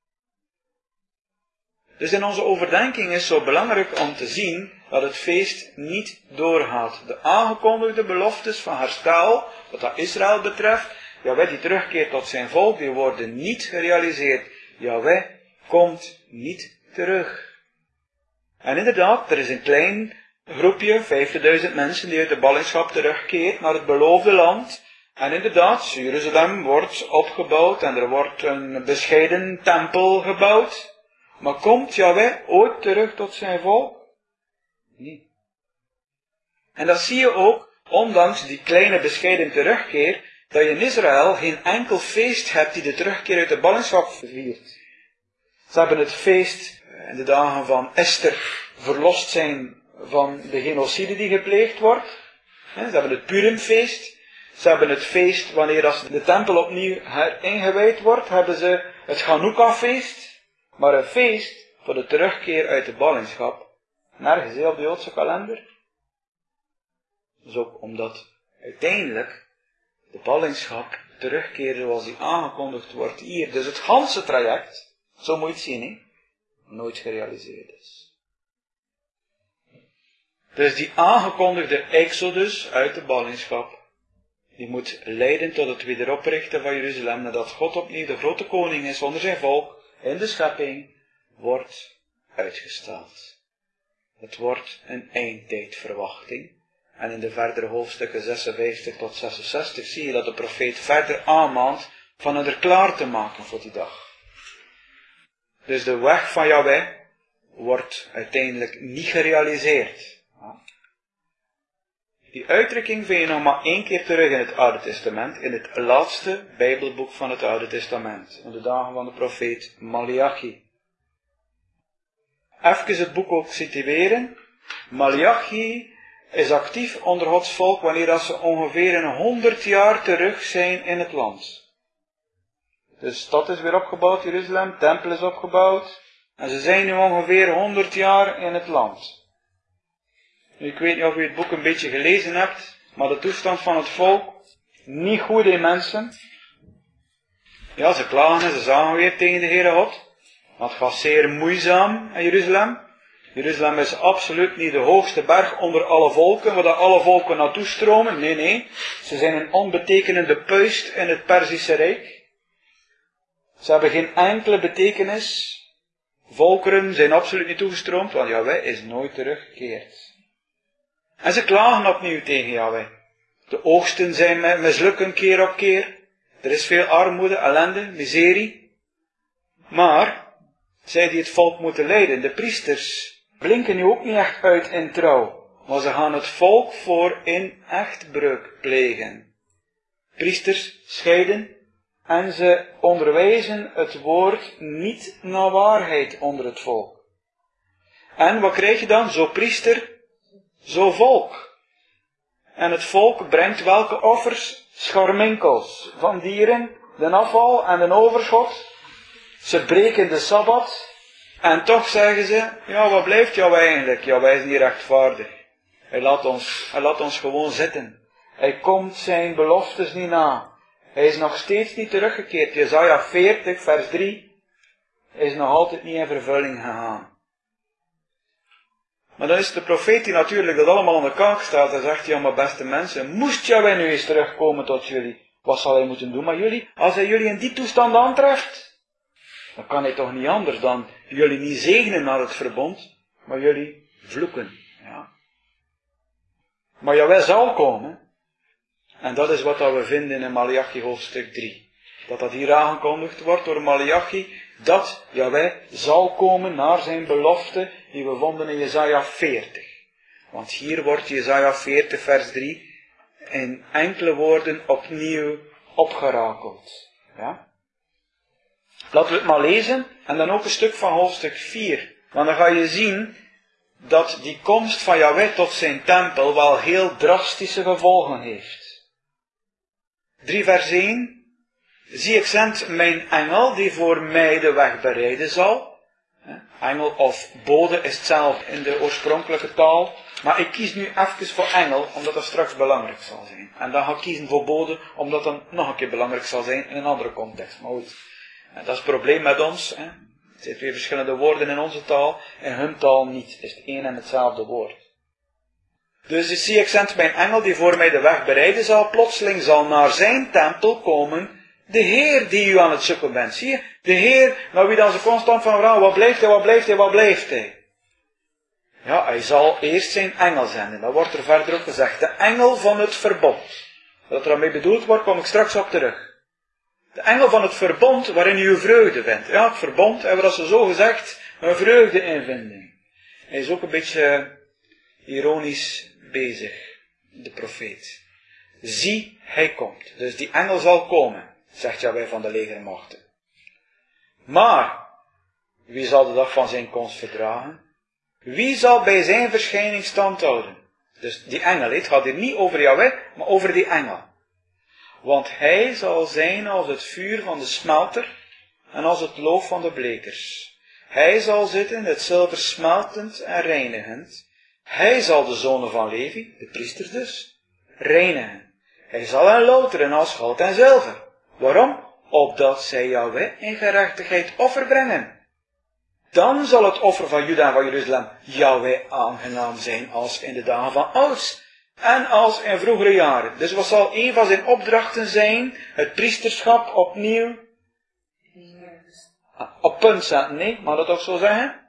Dus in onze overdenking is het zo belangrijk om te zien dat het feest niet doorgaat. De aangekondigde beloftes van herstel, wat dat Israël betreft, Yahweh die terugkeert tot zijn volk, die worden niet gerealiseerd. Yahweh komt niet terug. En inderdaad, er is een klein groepje, 50.000 mensen, die uit de ballingschap terugkeert naar het beloofde land. En inderdaad, Jeruzalem wordt opgebouwd en er wordt een bescheiden tempel gebouwd. Maar komt Yahweh ooit terug tot zijn volk? Nee. En dat zie je ook, ondanks die kleine bescheiden terugkeer, dat je in Israël geen enkel feest hebt die de terugkeer uit de ballingschap viert. Ze hebben het feest in de dagen van Esther verlost zijn van de genocide die gepleegd wordt. Ze hebben het Purimfeest. Ze hebben het feest wanneer als de tempel opnieuw heringewijd wordt, hebben ze het Chanukka-feest. Maar een feest voor de terugkeer uit de ballingschap, nergens op de Joodse kalender. Dus ook omdat uiteindelijk de ballingschap terugkeert zoals die aangekondigd wordt hier. Dus het ganse traject, zo moet je het zien, nooit gerealiseerd is. Dus die aangekondigde exodus uit de ballingschap, die moet leiden tot het wederoprichten van Jeruzalem, nadat God opnieuw de grote koning is onder zijn volk, in de schepping, wordt uitgesteld. Het wordt een eindtijdverwachting. En in de verdere hoofdstukken 56 tot 66 zie je dat de profeet verder aanmaant van het er klaar te maken voor die dag. Dus de weg van Yahweh wordt uiteindelijk niet gerealiseerd. Die uitdrukking vind je nog maar 1 keer terug in het Oude Testament, in het laatste Bijbelboek van het Oude Testament, in de dagen van de profeet Maleachi. Even het boek ook situeren. Maleachi is actief onder Gods volk wanneer ze ongeveer een 100 jaar terug zijn in het land. De stad is weer opgebouwd, Jeruzalem, de tempel is opgebouwd, en ze zijn nu ongeveer 100 jaar in het land. Ik weet niet of u het boek een beetje gelezen hebt, maar de toestand van het volk, niet goed in mensen. Ja, ze klagen en ze zagen weer tegen de Heere God. Want het gaat zeer moeizaam in Jeruzalem. Jeruzalem is absoluut niet de hoogste berg onder alle volken, waar alle volken naartoe stromen. Nee. Ze zijn een onbetekenende puist in het Perzische Rijk. Ze hebben geen enkele betekenis. Volkeren zijn absoluut niet toegestroomd, want Yahweh is nooit teruggekeerd. En ze klagen opnieuw tegen Yahweh. De oogsten zijn mislukken keer op keer. Er is veel armoede, ellende, miserie. Maar, zij die het volk moeten leiden, de priesters, blinken nu ook niet echt uit in trouw. Maar ze gaan het volk voor in echtbreuk plegen. Priesters scheiden en ze onderwijzen het woord niet naar waarheid onder het volk. En wat krijg je dan? Zo priester, zo volk. En het volk brengt welke offers? Scharminkels van dieren, de afval en de overschot. Ze breken de Sabbat. En toch zeggen ze, ja, wat blijft Yahweh eigenlijk? Yahweh is niet rechtvaardig. Hij laat ons gewoon zitten. Hij komt zijn beloftes niet na. Hij is nog steeds niet teruggekeerd. Jesaja 40 vers 3 is nog altijd niet in vervulling gegaan. Maar dan is de profeet die natuurlijk dat allemaal aan de kaak stelt en zegt, ja maar beste mensen, moest Yahweh nu eens terugkomen tot jullie, wat zal hij moeten doen met jullie? Als hij jullie in die toestand aantreft, dan kan hij toch niet anders dan jullie niet zegenen naar het verbond, maar jullie vloeken. Ja. Maar Yahweh zal komen, en dat is wat we vinden in Maleachi hoofdstuk 3. Dat hier aangekondigd wordt door Maleachi, dat Yahweh zal komen naar zijn belofte die we vonden in Jesaja 40. Want hier wordt Jesaja 40 vers 3 in enkele woorden opnieuw opgerakeld. Ja? Laten we het maar lezen en dan ook een stuk van hoofdstuk 4. Want dan ga je zien dat die komst van Yahweh tot zijn tempel wel heel drastische gevolgen heeft. 3 vers 1. Zie, ik zend mijn engel die voor mij de weg bereiden zal. Engel of bode is hetzelfde in de oorspronkelijke taal. Maar ik kies nu even voor engel, omdat dat straks belangrijk zal zijn. En dan ga ik kiezen voor bode, omdat dat nog een keer belangrijk zal zijn in een andere context. Maar goed, dat is het probleem met ons. Er zijn 2 verschillende woorden in onze taal. In hun taal niet. Het is het een en hetzelfde woord. Dus zie, ik zend mijn engel die voor mij de weg bereiden zal. Plotseling zal naar zijn tempel komen de Heer die u aan het zoeken bent. Zie je? De Heer, naar wie dan ze constant van vragen, wat blijft hij, wat blijft hij, wat blijft hij? Ja, hij zal eerst zijn engel zenden. Dat wordt er verder ook gezegd. De engel van het verbond. Wat er daarmee bedoeld wordt, kom ik straks op terug. De engel van het verbond waarin u uw vreugde vindt. Ja, het verbond, hebben we dat zo gezegd, een vreugde-invinding. Hij is ook een beetje ironisch bezig, de profeet. Zie, hij komt. Dus die engel zal komen, zegt Yahweh van de legermachten. Maar, wie zal de dag van zijn komst verdragen? Wie zal bij zijn verschijning stand houden? Dus die engel, het gaat hier niet over Yahweh, maar over die engel. Want hij zal zijn als het vuur van de smelter en als het loof van de blekers. Hij zal zitten, het zilver smeltend en reinigend. Hij zal de zonen van Levi, de priesters dus, reinigen. Hij zal hen louteren als goud en zilver. Waarom? Opdat zij Yahweh in gerechtigheid offer brengen. Dan zal het offer van Juda en van Jeruzalem Yahweh aangenaam zijn als in de dagen van ouds en als in vroegere jaren. Dus wat zal een van zijn opdrachten zijn? Het priesterschap opnieuw op punt zetten. Nee, mag dat toch zo zeggen?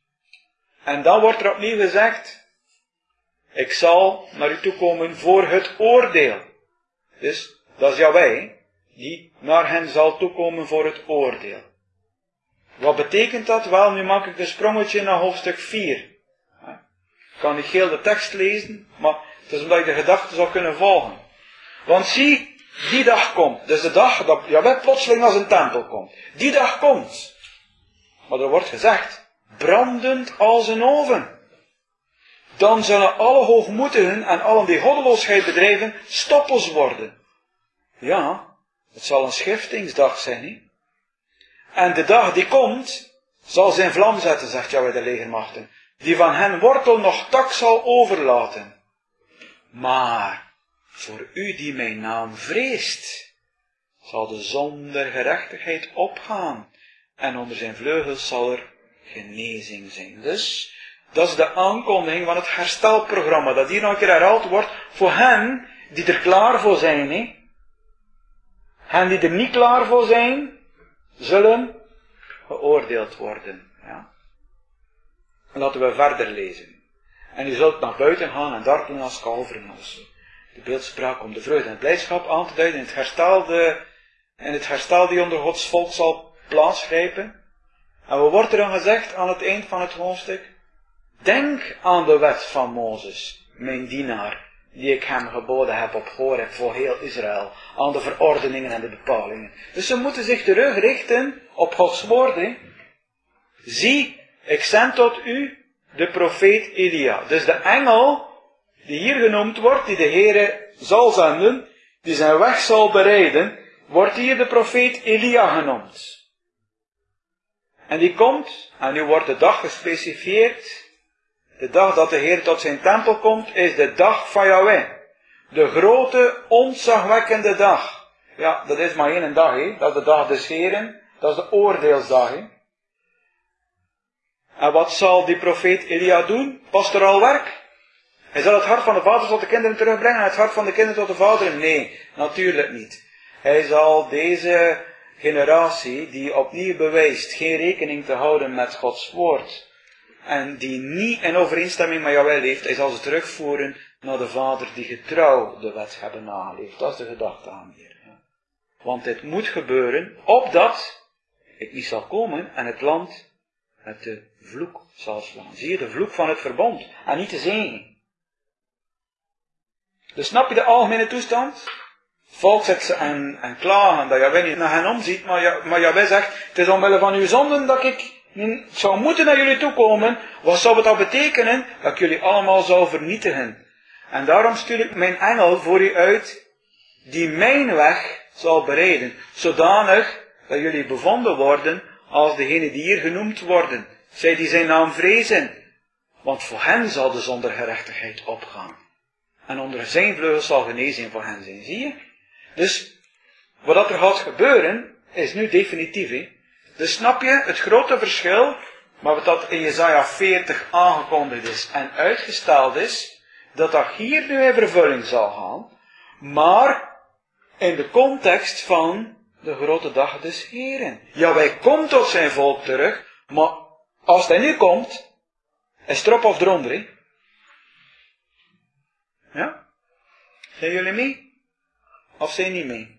En dan wordt er opnieuw gezegd, ik zal naar u toe komen voor het oordeel. Dus dat is Yahweh, die naar hen zal toekomen voor het oordeel. Wat betekent dat? Wel, nu maak ik een sprongetje naar hoofdstuk 4. Ik kan niet heel de tekst lezen, maar het is omdat ik de gedachte zal kunnen volgen. Want zie, die dag komt. Dus de dag dat Yahweh plotseling als een tempel komt. Die dag komt. Maar er wordt gezegd, brandend als een oven. Dan zullen alle hoogmoedigen en allen die goddeloosheid bedrijven stoppels worden. Ja, het zal een schiftingsdag zijn, niet? En de dag die komt, zal zijn vlam zetten, zegt Yahweh de legermachten, die van hen wortel nog tak zal overlaten. Maar, voor u die mijn naam vreest, zal de zon der gerechtigheid opgaan, en onder zijn vleugels zal er genezing zijn. Dus, dat is de aankondiging van het herstelprogramma, dat hier nog een keer herhaald wordt, voor hen die er klaar voor zijn, hè? Hen die er niet klaar voor zijn, zullen geoordeeld worden. Ja. Laten we verder lezen. En u zult naar buiten gaan en dartelen als kalveren. Als de beeldspraak om de vreugde en het blijdschap aan te duiden in het herstel die onder Gods volk zal plaatsgrijpen. En wat wordt er dan gezegd aan het eind van het hoofdstuk? Denk aan de wet van Mozes, mijn dienaar, die ik hem geboden heb op Horeb voor heel Israël, aan de verordeningen en de bepalingen. Dus ze moeten zich terugrichten op Gods woorden. Zie, ik zend tot u de profeet Elia. Dus de engel, die hier genoemd wordt, die de Heere zal zenden, die zijn weg zal bereiden, wordt hier de profeet Elia genoemd. En die komt, en nu wordt de dag gespecifieerd. De dag dat de Heer tot zijn tempel komt, is de dag van Yahweh. De grote, ontzagwekkende dag. Ja, dat is maar één dag, hè. Dat is de dag des Heeren. Dat is de oordeelsdag, hè. En wat zal die profeet Elia doen? Pastoraal werk? Hij zal het hart van de vaders tot de kinderen terugbrengen en het hart van de kinderen tot de vaderen? Nee, natuurlijk niet. Hij zal deze generatie, die opnieuw bewijst geen rekening te houden met Gods woord, en die niet in overeenstemming met Yahweh leeft, hij zal ze terugvoeren naar de Vader die getrouw de wet hebben nageleefd. Dat is de gedachte aan hier. Ja. Want dit moet gebeuren, opdat ik niet zal komen en het land met de vloek zal slaan. Zie je, de vloek van het verbond en niet de zegen. Dus snap je de algemene toestand? Volk zet ze en klagen dat Yahweh niet naar hen omziet, maar Yahweh zegt, het is omwille van uw zonden dat ik Het zou moeten naar jullie toe komen. Wat zou het dan betekenen? Dat ik jullie allemaal zou vernietigen. En daarom stuur ik mijn engel voor u uit, die mijn weg zal bereiden. Zodanig dat jullie bevonden worden als degenen die hier genoemd worden. Zij die zijn naam vrezen. Want voor hen zal de zonder gerechtigheid opgaan. En onder zijn vleugels zal genezing voor hen zijn. Zie je? Dus, wat er gaat gebeuren, is nu definitief. Hè? Dus snap je het grote verschil, maar wat dat in Jesaja 40 aangekondigd is en uitgesteld is, dat dat hier nu in vervulling zal gaan, maar in de context van de grote dag des Heren. Ja, wij komen tot zijn volk terug, maar als hij nu komt, is het erop of eronder. Hè? Ja? Zijn jullie mee? Of zijn niet mee?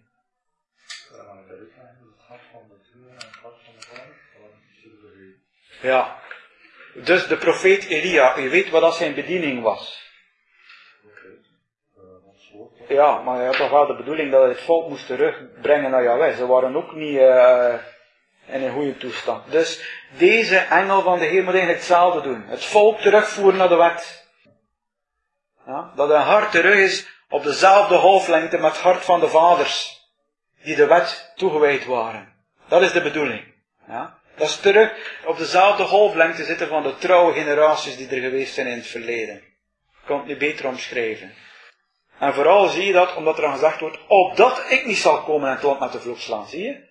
Ja. Dus de profeet Elia, u weet wat dat zijn bediening was. Ja, maar hij had toch wel de bedoeling dat hij het volk moest terugbrengen naar Jahweh. Ze waren ook niet in een goede toestand. Dus deze engel van de Heer moet eigenlijk hetzelfde doen. Het volk terugvoeren naar de wet. Ja, dat hun hart terug is op dezelfde golflengte met het hart van de vaders. Die de wet toegewijd waren. Dat is de bedoeling. Ja. Dat is terug op dezelfde golflengte zitten van de trouwe generaties die er geweest zijn in het verleden. Ik kan het niet beter omschrijven. En vooral zie je dat omdat er aan gezegd wordt, opdat ik niet zal komen en het land met de vloek slaan. Zie je?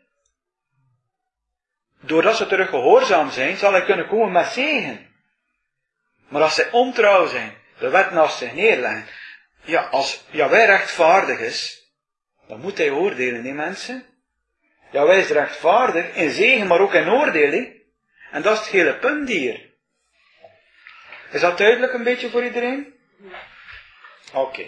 Doordat ze terug gehoorzaam zijn, zal hij kunnen komen met zegen. Maar als zij ontrouw zijn, de wet naast zich neerleggen, ja, als Jahweh rechtvaardig is, dan moet hij oordelen, die mensen. Jahweh is rechtvaardig in zegen, maar ook in oordeel. He? En dat is het hele punt hier. Is dat duidelijk een beetje voor iedereen? Oké.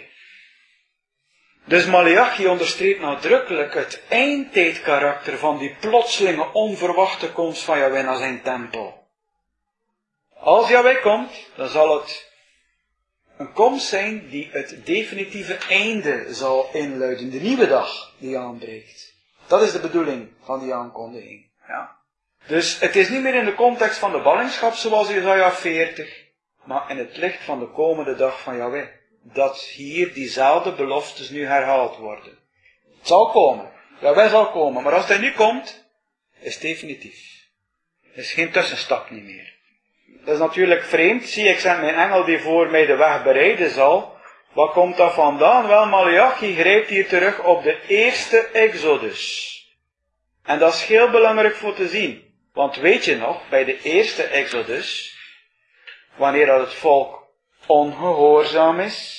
Dus Maleachi onderstreept nadrukkelijk het eindtijdkarakter van die plotselinge onverwachte komst van Jahweh naar zijn tempel. Als Jahweh komt, dan zal het een komst zijn die het definitieve einde zal inluiden. De nieuwe dag die aanbreekt. Dat is de bedoeling van die aankondiging. Ja. Dus het is niet meer in de context van de ballingschap zoals Jesaja 40, maar in het licht van de komende dag van Jahweh. Dat hier diezelfde beloftes nu herhaald worden. Het zal komen. Jahweh zal komen. Maar als hij nu komt, is het definitief. Er is geen tussenstap niet meer. Dat is natuurlijk vreemd. Zie, ik zend mijn engel die voor mij de weg bereiden zal. Wat komt dat vandaan? Wel, Maleachi grijpt hier terug op de eerste Exodus. En dat is heel belangrijk voor te zien. Want weet je nog, bij de eerste Exodus, wanneer dat het volk ongehoorzaam is,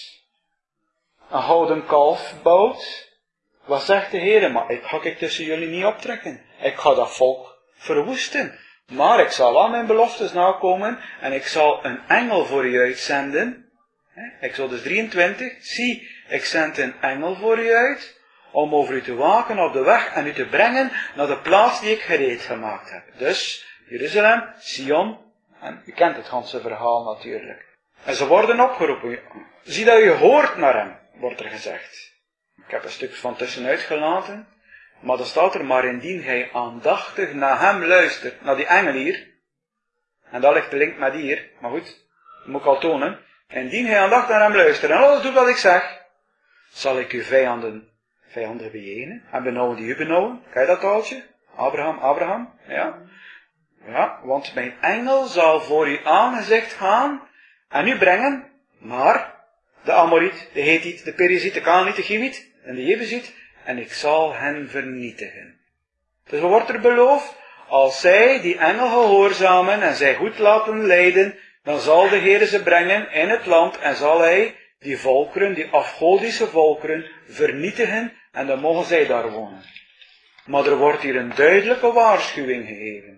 een gouden kalf bouwt, wat zegt de Heer? Maar ik ga tussen jullie niet optrekken. Ik ga dat volk verwoesten. Maar ik zal aan mijn beloftes nakomen en ik zal een engel voor u uitzenden. Exodus 23. Zie, ik zend een engel voor u uit om over u te waken op de weg en u te brengen naar de plaats die ik gereed gemaakt heb. Dus Jeruzalem, Sion, en u kent het ganse verhaal natuurlijk. En ze worden opgeroepen. Zie dat u hoort naar hem, wordt er gezegd. Ik heb een stuk van tussenuit gelaten. Maar dan staat er, maar indien gij aandachtig naar hem luistert, naar die engel hier. En daar ligt de link met hier, maar goed, dat moet ik al tonen. Indien gij aandachtig naar hem luistert en alles doet wat ik zeg, zal ik uw vijanden bejegenen en benauwen die u benauwen. Ken je dat taaltje? Abraham, ja. Ja, want mijn engel zal voor uw aangezicht gaan en u brengen, maar de Amoriet, de Hethiet, de Periziet, de Kanaaniet, de Giviet en de Jebusiet, en ik zal hen vernietigen. Dus wat wordt er beloofd? Als zij die engel gehoorzamen en zij goed laten leiden, dan zal de Heer ze brengen in het land en zal hij die volkeren, die afgodische volkeren, vernietigen en dan mogen zij daar wonen. Maar er wordt hier een duidelijke waarschuwing gegeven.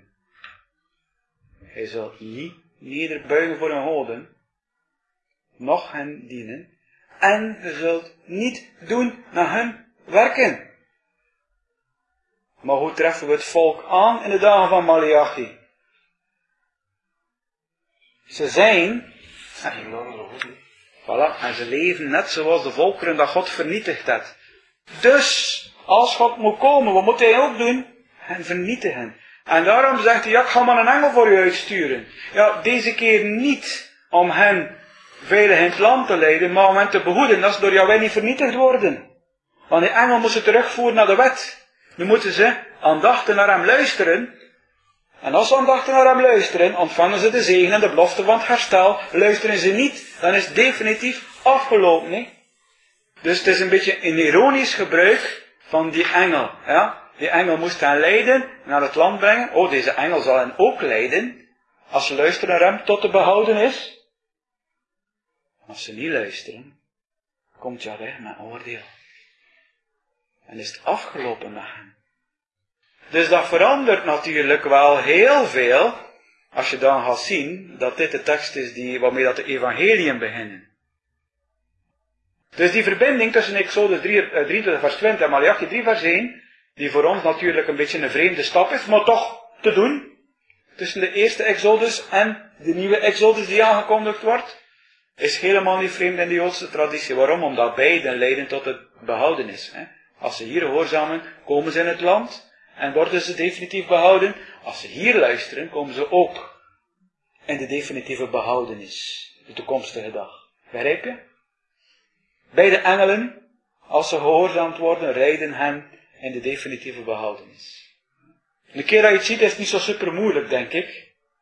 Hij zult niet nederbuigen voor hun goden, noch hen dienen, en je zult niet doen naar hun werken. Maar hoe treffen we het volk aan in de dagen van Maleachi? Ze zijn, voilà, en ze leven net zoals de volkeren dat God vernietigd heeft. Dus, als God moet komen, wat moet hij ook doen? Hen vernietigen. En daarom zegt hij, ja, ik ga maar een engel voor u uitsturen. Ja, deze keer niet om hen veilig in het land te leiden, maar om hen te behoeden, dat ze door Jahweh niet vernietigd worden. Want die engel moest ze terugvoeren naar de wet. Nu moeten ze aandachtig naar hem luisteren. En als ze aandachtig naar hem luisteren, ontvangen ze de zegen en de belofte van het herstel. Luisteren ze niet, dan is het definitief afgelopen. Nee? Dus het is een beetje een ironisch gebruik van die engel. Ja? Die engel moest hen leiden, naar het land brengen. Oh, deze engel zal hen ook leiden, als ze luisteren naar hem, tot de behoudenis. Als ze niet luisteren, komt Jahweh met oordeel. En is het afgelopen met hen. Dus dat verandert natuurlijk wel heel veel, als je dan gaat zien dat dit de tekst is waarmee dat de evangeliën beginnen. Dus die verbinding tussen Exodus 23 vers 20 en Malachi 3 vers 1, die voor ons natuurlijk een beetje een vreemde stap is, maar toch te doen, tussen de eerste Exodus en de nieuwe Exodus die aangekondigd wordt, is helemaal niet vreemd in de Joodse traditie. Waarom? Omdat beiden leiden tot de behoudenis. Als ze hier gehoorzamen, komen ze in het land en worden ze definitief behouden. Als ze hier luisteren, komen ze ook in de definitieve behoudenis, de toekomstige dag. Begrijp je? Beide engelen, als ze gehoorzaamd worden, rijden hen in de definitieve behoudenis. De keer dat je het ziet, is het niet zo super moeilijk, denk ik.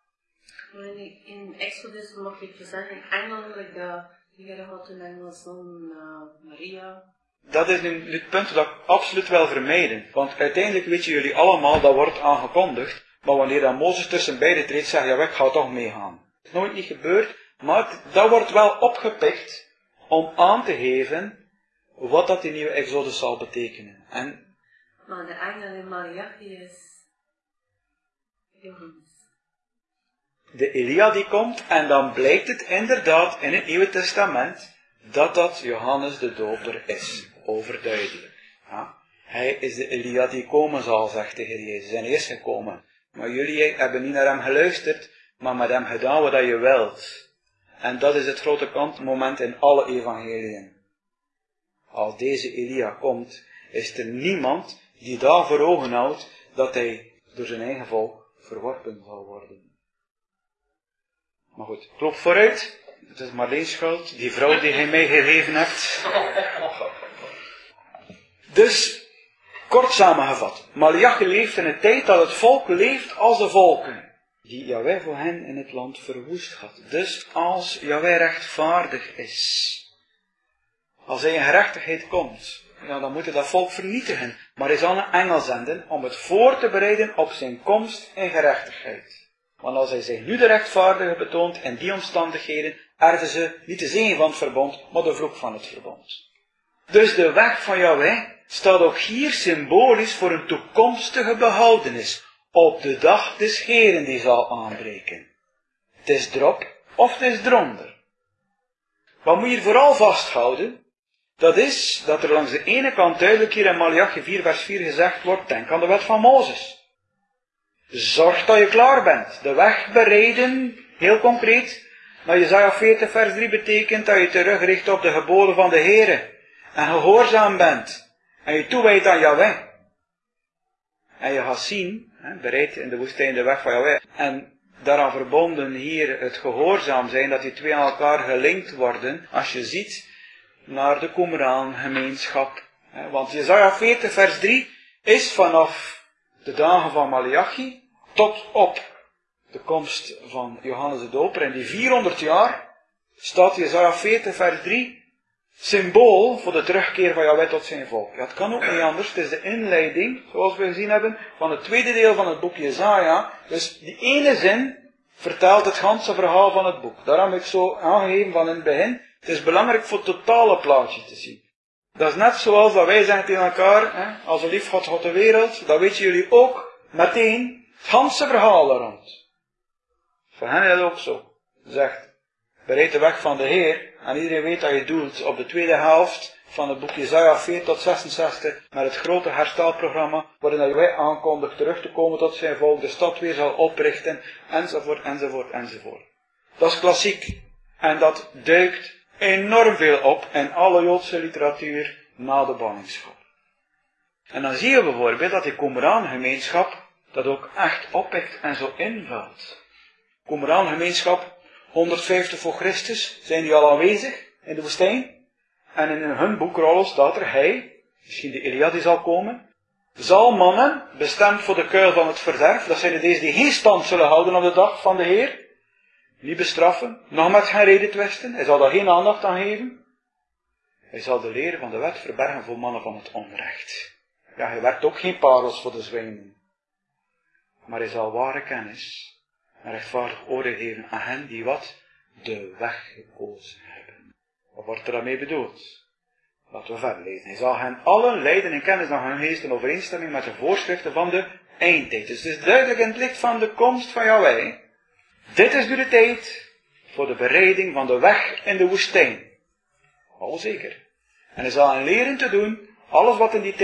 In Exodus mag je zeggen, eigenlijk de Heer had een engelszoon Maria. Dat is nu het punt dat ik absoluut wil vermijden. Want uiteindelijk weten jullie allemaal, dat wordt aangekondigd. Maar wanneer dan Mozes tussen beiden treedt, zegt ja, ik ga toch meegaan. Het is nooit niet gebeurd, maar dat wordt wel opgepikt om aan te geven wat dat die nieuwe Exodus zal betekenen. Maar de engel in Malachi is Johannes. De Elia die komt, en dan blijkt het inderdaad in het Nieuwe Testament dat Johannes de Doper is. Overduidelijk. Ja? Hij is de Elia die komen zal, zegt de Heer Jezus. En hij is gekomen. Maar jullie hebben niet naar hem geluisterd, maar met hem gedaan wat je wilt. En dat is het grote kantmoment in alle evangeliën. Als deze Elia komt, is er niemand die daar voor ogen houdt dat hij door zijn eigen volk verworpen zal worden. Maar goed, ik loop vooruit. Het is Marleens schuld, die vrouw die hij mij gegeven hebt. Dus, kort samengevat. Malachi leeft in een tijd dat het volk leeft als de volken, die Jahweh voor hen in het land verwoest had. Dus als Jahweh rechtvaardig is, als hij in gerechtigheid komt, ja, dan moet hij dat volk vernietigen. Maar hij zal een engel zenden om het voor te bereiden op zijn komst in gerechtigheid. Want als hij zich nu de rechtvaardige betoont in die omstandigheden, erven ze niet de zegen van het verbond, maar de vloek van het verbond. Dus de weg van Jahweh staat ook hier symbolisch voor een toekomstige behoudenis, op de dag des Heeren die zal aanbreken. Het is erop of het is eronder. Wat moet je vooral vasthouden? Dat is dat er langs de ene kant duidelijk hier in Malachi 4 vers 4 gezegd wordt, denk aan de wet van Mozes. Zorg dat je klaar bent. De weg bereiden, heel concreet. Maar Jesaja 40 vers 3 betekent dat je terugricht op de geboden van de Heere. En gehoorzaam bent. En je toewijdt aan Jahweh. En je gaat zien, bereid in de woestijn de weg van Jahweh. En daaraan verbonden hier het gehoorzaam zijn, dat die twee aan elkaar gelinkt worden. Als je ziet naar de Qumran-gemeenschap. Want Jesaja 40 vers 3 is vanaf de dagen van Malachi tot op de komst van Johannes de Doper. En die 400 jaar staat Jesaja 40 vers 3 symbool voor de terugkeer van Jahweh tot zijn volk. Ja, het kan ook niet anders. Het is de inleiding, zoals we gezien hebben, van het tweede deel van het boek Jesaja. Dus die ene zin vertelt het ganse verhaal van het boek. Daarom heb ik zo aangegeven van in het begin. Het is belangrijk voor het totale plaatje te zien. Dat is net zoals dat wij zeggen tegen elkaar, als een lief God de wereld, dan weten jullie ook meteen het ganse verhaal daar rond. Voor hen is het ook zo. Zegt, bereid de weg van de Heer, en iedereen weet dat je doelt op de tweede helft van het boek Jesaja 4 tot 66, met het grote herstelprogramma, waarin wij aankondigt terug te komen tot zijn volk, de stad weer zal oprichten, enzovoort, enzovoort, enzovoort. Dat is klassiek. En dat duikt enorm veel op in alle Joodse literatuur na de ballingschap. En dan zie je bijvoorbeeld dat die Qumran-gemeenschap dat ook echt oppikt en zo invult. Qumran-gemeenschap, 150 voor Christus, zijn die al aanwezig in de woestijn. En in hun boekrollen staat er, hij, misschien de Elia die zal komen, zal mannen, bestemd voor de kuil van het verderf, dat zijn deze die geen stand zullen houden op de dag van de Heer, niet bestraffen, nog met geen reden twisten, hij zal daar geen aandacht aan geven. Hij zal de leren van de wet verbergen voor mannen van het onrecht. Ja, hij werkt ook geen parels voor de zwijnen. Maar hij zal ware kennis en rechtvaardig oordeel geven aan hen die wat? De weg gekozen hebben. Wat wordt er daarmee bedoeld? Laten we verder lezen. Hij zal hen allen leiden in kennis naar hun geest in overeenstemming met de voorschriften van de eindtijd. Dus het is duidelijk in het licht van de komst van Yahweh. Dit is nu de tijd voor de bereiding van de weg in de woestijn. Al zeker. En hij zal hen leren te doen alles wat in die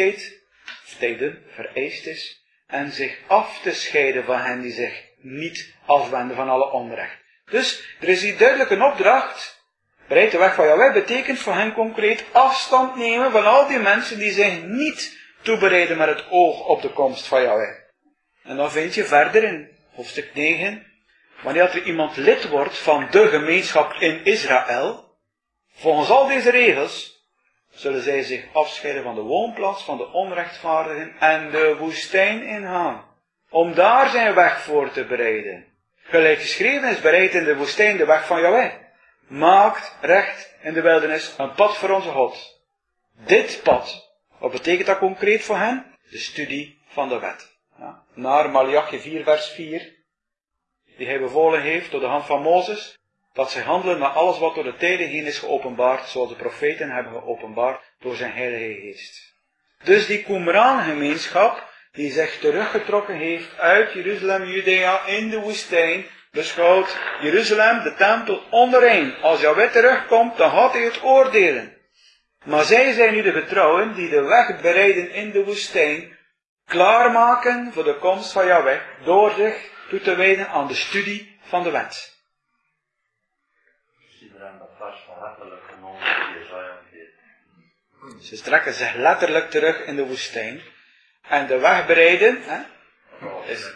tijden vereist is en zich af te scheiden van hen die zich niet afwenden van alle onrecht. Dus er is hier duidelijk een opdracht. Bereid de weg van Yahweh betekent voor hen concreet afstand nemen van al die mensen die zich niet toebereiden met het oog op de komst van Yahweh. En dan vind je verder in hoofdstuk 9, wanneer er iemand lid wordt van de gemeenschap in Israël, volgens al deze regels, zullen zij zich afscheiden van de woonplaats van de onrechtvaardigen en de woestijn ingaan, om daar zijn weg voor te bereiden. Gelijk geschreven is, bereid in de woestijn de weg van Yahweh. Maakt recht in de wildernis een pad voor onze God. Dit pad, wat betekent dat concreet voor hen? De studie van de wet. Ja. Naar Malachi 4 vers 4, die hij bevolen heeft door de hand van Mozes, dat zij handelen naar alles wat door de tijden heen is geopenbaard, zoals de profeten hebben geopenbaard door zijn heilige geest. Dus die Qumran-gemeenschap, die zich teruggetrokken heeft uit Jeruzalem, Judea, in de woestijn, beschouwt Jeruzalem, de tempel, ondereen. Als Yahweh terugkomt, dan gaat hij het oordelen. Maar zij zijn nu de getrouwen die de weg bereiden in de woestijn, klaarmaken voor de komst van Yahweh, door zich toe te wijden aan de studie van de wet. Ze trekken zich letterlijk terug in de woestijn. En de weg bereiden, is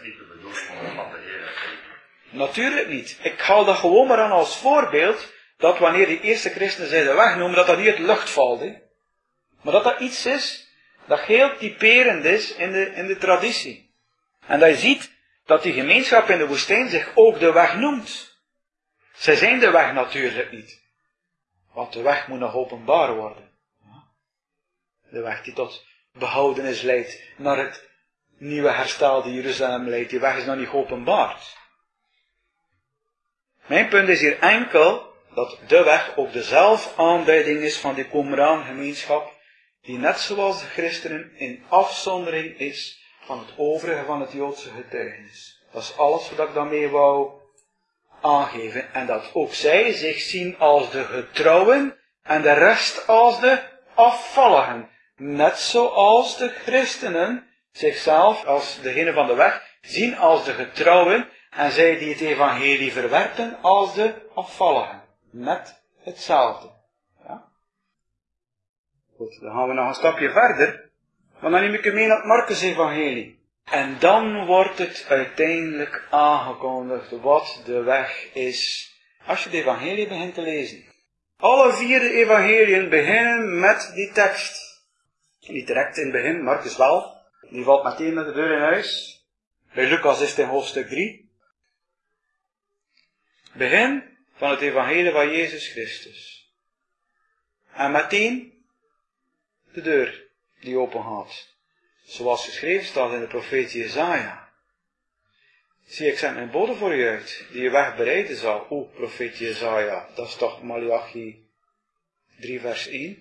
natuurlijk niet. Ik haal dat gewoon maar aan als voorbeeld, dat wanneer die eerste christenen zij de weg noemen, dat dat niet uit de lucht valt. Hè? Maar dat dat iets is, dat heel typerend is in de traditie. En dat je ziet, dat die gemeenschap in de woestijn zich ook de weg noemt. Zij zijn de weg natuurlijk niet. Want de weg moet nog openbaar worden. De weg die tot behoudenis leidt, naar het nieuwe herstelde Jeruzalem leidt, die weg is nog niet geopenbaard. Mijn punt is hier enkel dat de weg ook de zelfaanduiding is van die Qumran-gemeenschap, die net zoals de christenen in afzondering is van het overige van het Joodse getuigenis. Dat is alles wat ik daarmee wou aangeven. En dat ook zij zich zien als de getrouwen en de rest als de afvalligen. Net zoals de christenen zichzelf als degene van de weg zien als de getrouwen en zij die het evangelie verwerpen als de afvalligen. Net hetzelfde. Ja? Goed, dan gaan we nog een stapje verder. Want dan neem ik u mee naar het Marcus evangelie. En dan wordt het uiteindelijk aangekondigd wat de weg is. Als je de evangelie begint te lezen. Alle 4 de evangeliën beginnen met die tekst. Niet direct in het begin, Marcus wel. Die valt meteen met de deur in huis. Bij Lucas is het in hoofdstuk 3. Begin van het evangelie van Jezus Christus. En meteen de deur die open gaat. Zoals geschreven staat in de profeet Jesaja. Zie, ik zend mijn bode voor u uit, die je weg bereiden zal. O, profeet Jesaja, dat is toch Malachi 3 vers 1.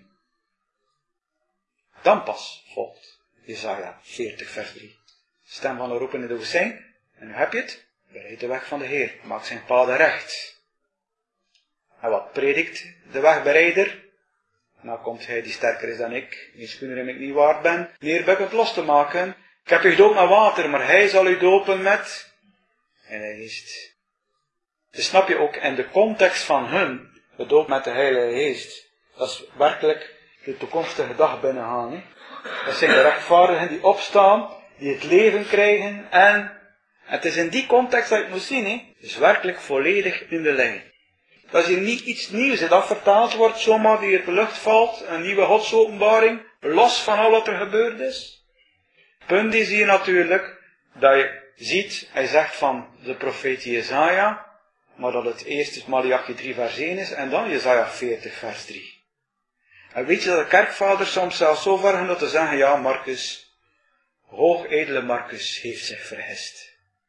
Dan pas volgt Jesaja 40 vers 3. Stem van de roepen in de woestijn. En nu heb je het. Bereid de weg van de Heer. Maak zijn paden recht. En wat predikt de wegbereider? Nou komt hij die sterker is dan ik. Die schoenen ik niet waard ben. Neerbukkend los te maken. Ik heb u gedoopt met water, maar hij zal u dopen met Heilige Geest. Dus snap je ook in de context van hun, gedoopt met de Heilige Geest. Dat is werkelijk de toekomstige dag binnengaan. Hè? Dat zijn de rechtvaardigen die opstaan die het leven krijgen en het is in die context dat je het moet zien, het is werkelijk volledig in de lijn. Dat is hier niet iets nieuws, dat vertaald wordt zomaar die uit de lucht valt, een nieuwe godsopenbaring, los van al wat er gebeurd is. Het punt is hier natuurlijk dat je ziet, hij zegt van de profeet Jesaja, maar dat het eerst is Malachi 3 vers 1 is en dan Jesaja 40 vers 3. En weet je dat de kerkvaders soms zelfs zo ver gaan dat te zeggen, ja Marcus, hoogedele Marcus heeft zich vergist.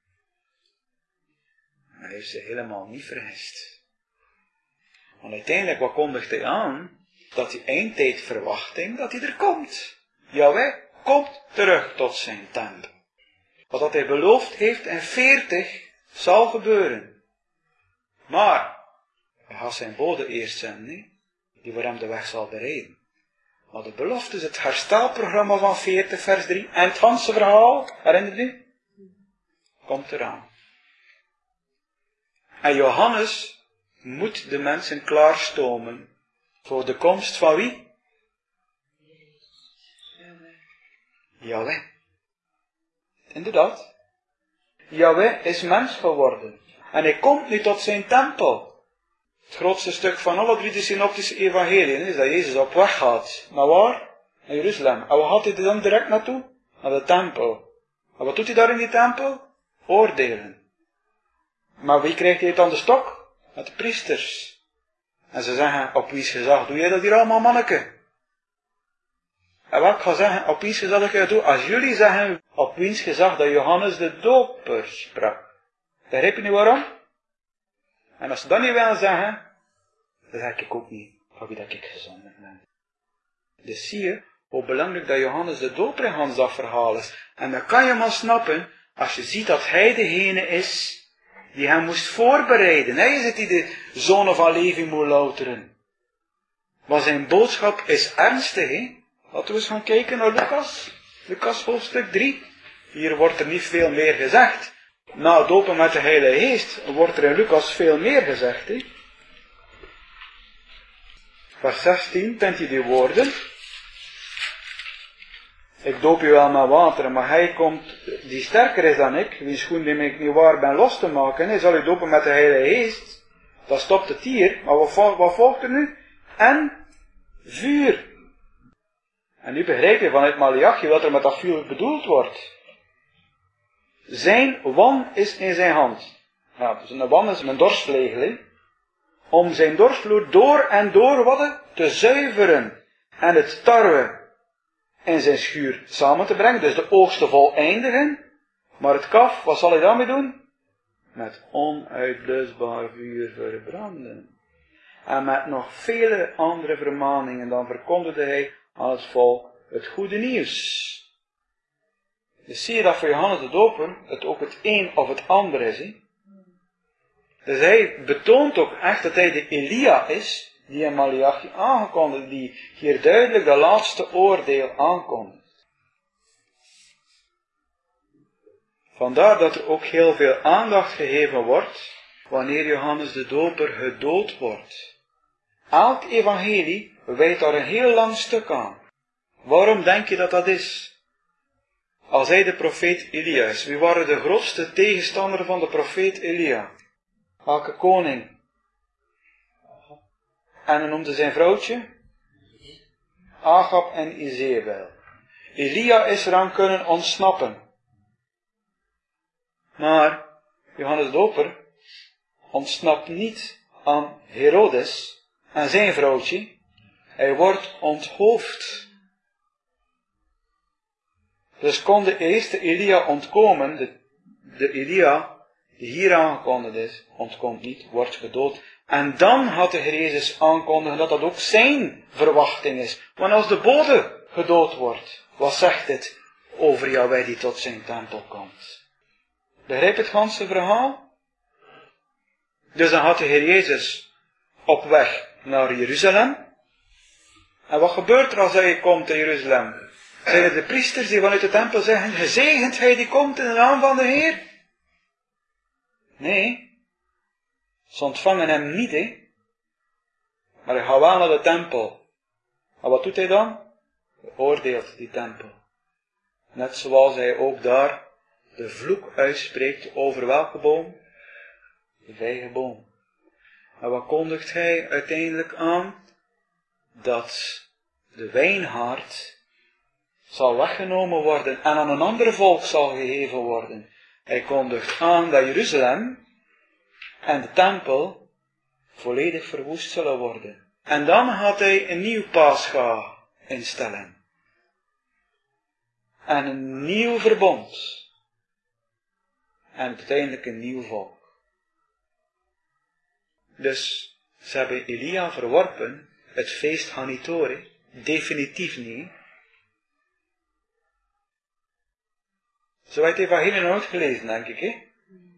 Hij heeft zich helemaal niet vergist. Want uiteindelijk, wat kondigt hij aan? Dat die eindtijdverwachting, dat hij er komt. Jawel, komt terug tot zijn tempel. Wat hij beloofd heeft in 40 zal gebeuren. Maar, hij gaat zijn bode eerst zenden, die voor hem de weg zal bereiden. Maar de belofte is het herstelprogramma van 40 vers 3 en het ganse verhaal, herinnert u? Komt eraan. En Johannes moet de mensen klaarstomen voor de komst van wie? Jawel. Inderdaad. Jawel is mens geworden. En hij komt nu tot zijn tempel. Het grootste stuk van alle 3 de synoptische evangeliën is dat Jezus op weg gaat. Naar waar? Naar Jeruzalem. En waar gaat hij dan direct naartoe? Naar de tempel. En wat doet hij daar in die tempel? Oordelen. Maar wie krijgt hij het aan de stok? Met de priesters. En ze zeggen, op wie's gezag doe jij dat hier allemaal, manneke? En wat ik ga zeggen, op wie's gezag dat ik dat doe? Als jullie zeggen, op wiens gezag dat Johannes de Doper sprak. Begrijp je nu waarom? En als ze dat niet willen zeggen, dan zeg ik ook niet, van wie dat ik gezonden ben. Dus zie je, hoe belangrijk dat Johannes de Doper in Hans dat verhaal is. En dan kan je maar snappen, als je ziet dat hij degene is, die hem moest voorbereiden. Hij is het die de zonen van Levi moet louteren. Maar zijn boodschap is ernstig, hè? Laten we eens gaan kijken naar Lucas. Lucas hoofdstuk 3. Hier wordt er niet veel meer gezegd. Na het dopen met de Heilige Geest wordt er in Lucas veel meer gezegd, hè? Vers 16, kent je die woorden? Ik doop je wel met water, maar hij komt, die sterker is dan ik, wiens schoen neem ik niet waar ben los te maken, hij zal u dopen met de Heilige Geest. Dat stopt het hier, maar wat volgt er nu? En vuur. En nu begrijp je vanuit Malachi wat er met dat vuur bedoeld wordt. Zijn wan is in zijn hand. Ja, dus een wan is een dorsvlegel, hè? Om zijn dorsvloer door en door wat te zuiveren. En het tarwe in zijn schuur samen te brengen. Dus de oogst te voleindigen. Maar het kaf, wat zal hij daarmee doen? Met onuitblusbaar vuur verbranden. En met nog vele andere vermaningen. Dan verkondigde hij aan het volk het goede nieuws. Dus zie je dat voor Johannes de Doper het ook het een of het ander is. He? Dus hij betoont ook echt dat hij de Elia is, die in Malachi aangekondigd, die hier duidelijk de laatste oordeel aankondigt. Vandaar dat er ook heel veel aandacht gegeven wordt, wanneer Johannes de Doper gedood wordt. Elk evangelie wijdt daar een heel lang stuk aan. Waarom denk je dat dat is? Als hij de profeet Elia is, wie waren de grootste tegenstander van de profeet Elia? Welke koning? En hij noemde zijn vrouwtje? Agab en Izebel. Elia is eraan kunnen ontsnappen. Maar Johannes de Doper ontsnapt niet aan Herodes en zijn vrouwtje. Hij wordt onthoofd. Dus kon de eerste Elia ontkomen, de Elia die hier aangekondigd is, ontkomt niet, wordt gedood. En dan had de Heer Jezus aankondigen dat dat ook zijn verwachting is. Want als de bode gedood wordt, wat zegt dit over Yahweh die tot zijn tempel komt? Begrijp het ganse verhaal? Dus dan had de Heer Jezus op weg naar Jeruzalem. En wat gebeurt er als hij komt in Jeruzalem? Zijn het de priesters die vanuit de tempel zeggen, gezegend hij die komt in de naam van de Heer? Nee. Ze ontvangen hem niet, hè. Maar hij gaat wel naar de tempel. En wat doet hij dan? Hij oordeelt die tempel. Net zoals hij ook daar de vloek uitspreekt over welke boom? De vijgenboom. En wat kondigt hij uiteindelijk aan? Dat de wijngaard zal weggenomen worden en aan een ander volk zal gegeven worden. Hij kondigt aan dat Jeruzalem en de tempel volledig verwoest zullen worden. En dan gaat hij een nieuw Pascha instellen. En een nieuw verbond. En uiteindelijk een nieuw volk. Dus ze hebben Elia verworpen, het feest Hanitori, definitief niet. Zo heeft het evangelie nooit gelezen, denk ik, hè?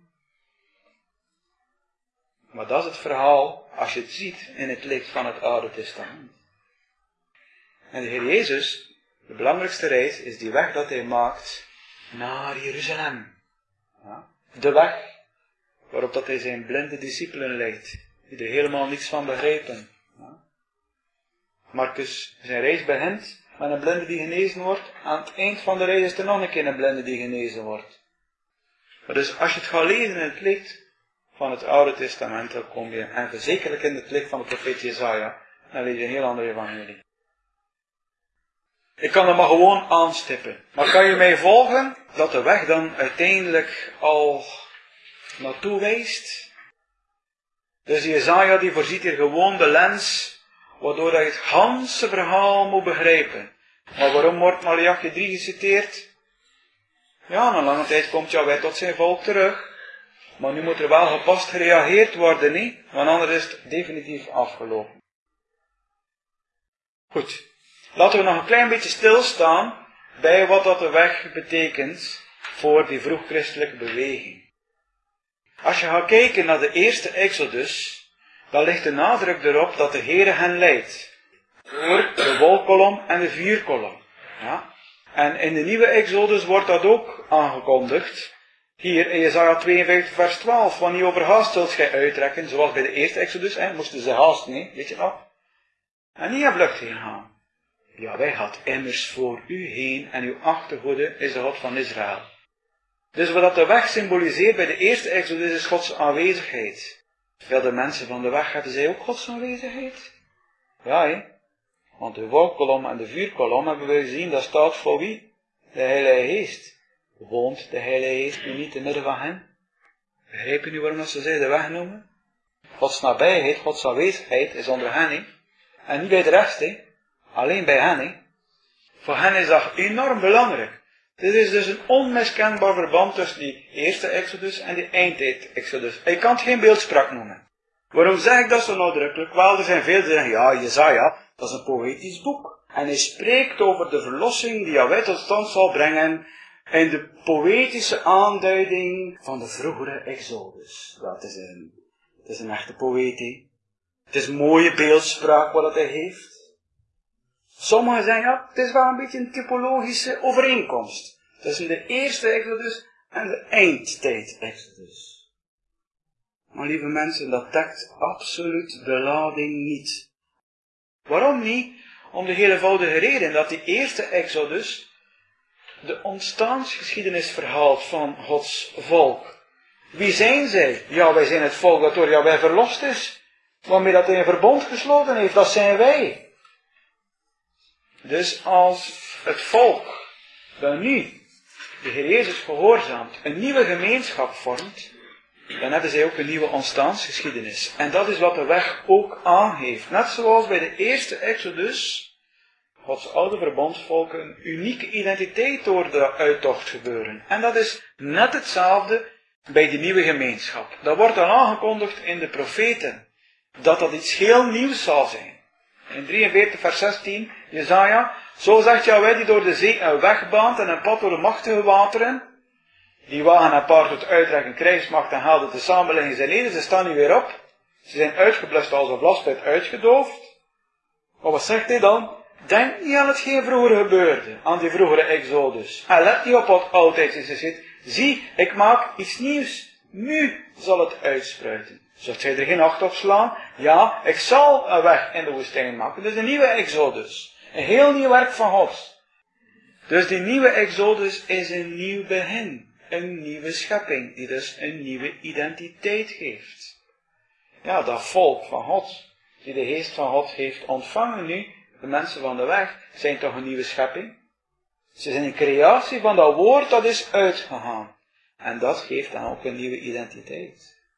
Maar dat is het verhaal, als je het ziet, in het licht van het Oude Testament. En de Heer Jezus, de belangrijkste reis, is die weg dat hij maakt naar Jeruzalem. Ja? De weg waarop dat hij zijn blinde discipelen leidt, die er helemaal niets van begrijpen. Ja? Marcus, zijn reis begint met een blinde die genezen wordt. Aan het eind van de reis is er nog een keer een blinde die genezen wordt. Maar dus als je het gaat lezen in het licht van het Oude Testament, dan kom je, en zekerlijk in het licht van de profeet Jesaja, dan lees je een heel andere evangelie. Ik kan dat maar gewoon aanstippen. Maar kan je mij volgen dat de weg dan uiteindelijk al naartoe wijst? Dus Jesaja die voorziet hier gewoon de lens waardoor je het ganse verhaal moet begrijpen. Maar waarom wordt Maleachi 3 geciteerd? Ja, na lange tijd komt Yahweh tot zijn volk terug. Maar nu moet er wel gepast gereageerd worden, niet? Want anders is het definitief afgelopen. Goed. Laten we nog een klein beetje stilstaan bij wat dat de weg betekent voor die vroegchristelijke beweging. Als je gaat kijken naar de eerste Exodus, dan ligt de nadruk erop dat de Heere hen leidt. Door de wolkkolom en de vuurkolom. Ja? En in de nieuwe Exodus wordt dat ook aangekondigd. Hier in Jesaja 52 vers 12. Want niet overhaast zult gij uittrekken, zoals bij de eerste Exodus. Moesten ze haasten, nee? Weet je nog? En niet op vlucht heen gaan. Ja, wij gaat immers voor u heen en uw achterhoede is de God van Israël. Dus wat de weg symboliseert bij de eerste Exodus is Gods aanwezigheid. Ja, de mensen van de weg hadden zij ook Gods aanwezigheid? Ja, hè? Want de wolkkolom en de vuurkolom hebben we gezien, dat staat voor wie? De Heilige Geest. Woont de Heilige Geest nu niet te midden van hen? Begrijp je nu waarom ze zij de weg noemen? Gods nabijheid, Gods aanwezigheid is onder hen, hè? En niet bij de rest, hè? Alleen bij hen, hè? Voor hen is dat enorm belangrijk. Dit is dus een onmiskenbaar verband tussen die eerste Exodus en die eindtijd Exodus. Je kan het geen beeldspraak noemen. Waarom zeg ik dat zo nadrukkelijk? Wel, er zijn veel die zeggen, ja, Jesaja, dat is een poëtisch boek. En hij spreekt over de verlossing die Yahweh tot stand zal brengen in de poëtische aanduiding van de vroegere Exodus. Dat is een echte poëet, hè? Het is een mooie beeldspraak wat hij heeft. Sommigen zeggen, ja, het is wel een beetje een typologische overeenkomst tussen de eerste Exodus en de eindtijd Exodus. Maar lieve mensen, dat dekt absoluut de lading niet. Waarom niet? Om de hele eenvoudige reden dat die eerste Exodus de ontstaansgeschiedenis verhaalt van Gods volk. Wie zijn zij? Ja, wij zijn het volk dat door Yahweh verlost is. Waarmee dat hij een verbond gesloten heeft, dat zijn wij. Dus als het volk dat nu de Heer Jezus gehoorzaamt, een nieuwe gemeenschap vormt, dan hebben zij ook een nieuwe ontstaansgeschiedenis. En dat is wat de weg ook aangeeft. Net zoals bij de eerste Exodus Gods oude verbondsvolken een unieke identiteit door de uittocht gebeuren. En dat is net hetzelfde bij de nieuwe gemeenschap. Dat wordt dan aangekondigd in de profeten, dat dat iets heel nieuws zal zijn. In 43 vers 16, Jesaja, zo zegt Yahweh die door de zee een weg baant en een pad door de machtige wateren. Die wagen en paard tot uitrekken krijgsmacht en haalden tezamen liggen zijn leden, ze staan nu weer op. Ze zijn uitgeblust als een vlastijd uitgedoofd. Maar wat zegt hij dan? Denk niet aan hetgeen vroeger gebeurde, aan die vroegere Exodus. En let niet op wat oudheid is gezet. Zie, ik maak iets nieuws. Nu zal het uitspruiten. Zult gij er geen acht op slaan? Ja, ik zal een weg in de woestijn maken. Dus een nieuwe Exodus. Een heel nieuw werk van God. Dus die nieuwe Exodus is een nieuw begin. Een nieuwe schepping, die dus een nieuwe identiteit geeft. Ja, dat volk van God, die de geest van God heeft ontvangen nu, de mensen van de weg, zijn toch een nieuwe schepping? Ze zijn een creatie van dat woord dat is uitgegaan. En dat geeft dan ook een nieuwe identiteit.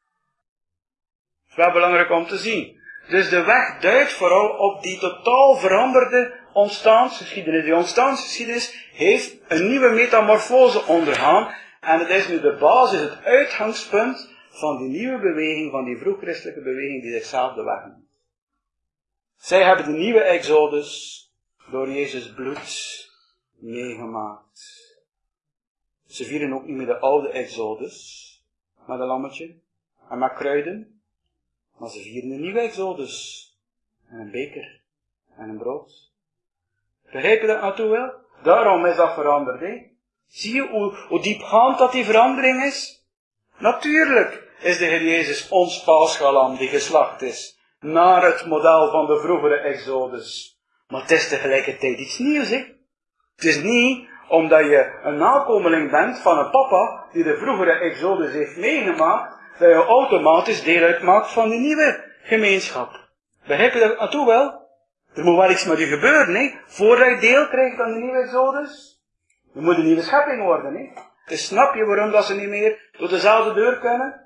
Het is wel belangrijk om te zien. Dus de weg duidt vooral op die totaal veranderde ontstaansgeschiedenis. Die ontstaansgeschiedenis heeft een nieuwe metamorfose ondergaan. En het is nu de basis, het uitgangspunt van die nieuwe beweging, van die vroeg-christelijke beweging die zichzelf de weg noemt. Zij hebben de nieuwe Exodus door Jezus bloed meegemaakt. Ze vieren ook niet meer de oude Exodus, met een lammetje en met kruiden, maar ze vieren de nieuwe Exodus. En een beker en een brood. Begrijp je dat naartoe wel? Daarom is dat veranderd, hè? Zie je hoe diepgaand dat die verandering is? Natuurlijk is de Heer Jezus ons paasgalam die geslacht is, naar het model van de vroegere Exodus. Maar het is tegelijkertijd iets nieuws, hè? Het is niet omdat je een nakomeling bent van een papa die de vroegere Exodus heeft meegemaakt, dat je automatisch deel uitmaakt van die nieuwe gemeenschap. Begrijp je dat naartoe wel? Er moet wel iets met je gebeuren, hè? Voordat je deel krijgt aan de nieuwe Exodus. Je moet een nieuwe schepping worden, hè? Dus snap je waarom dat ze niet meer door dezelfde deur kunnen?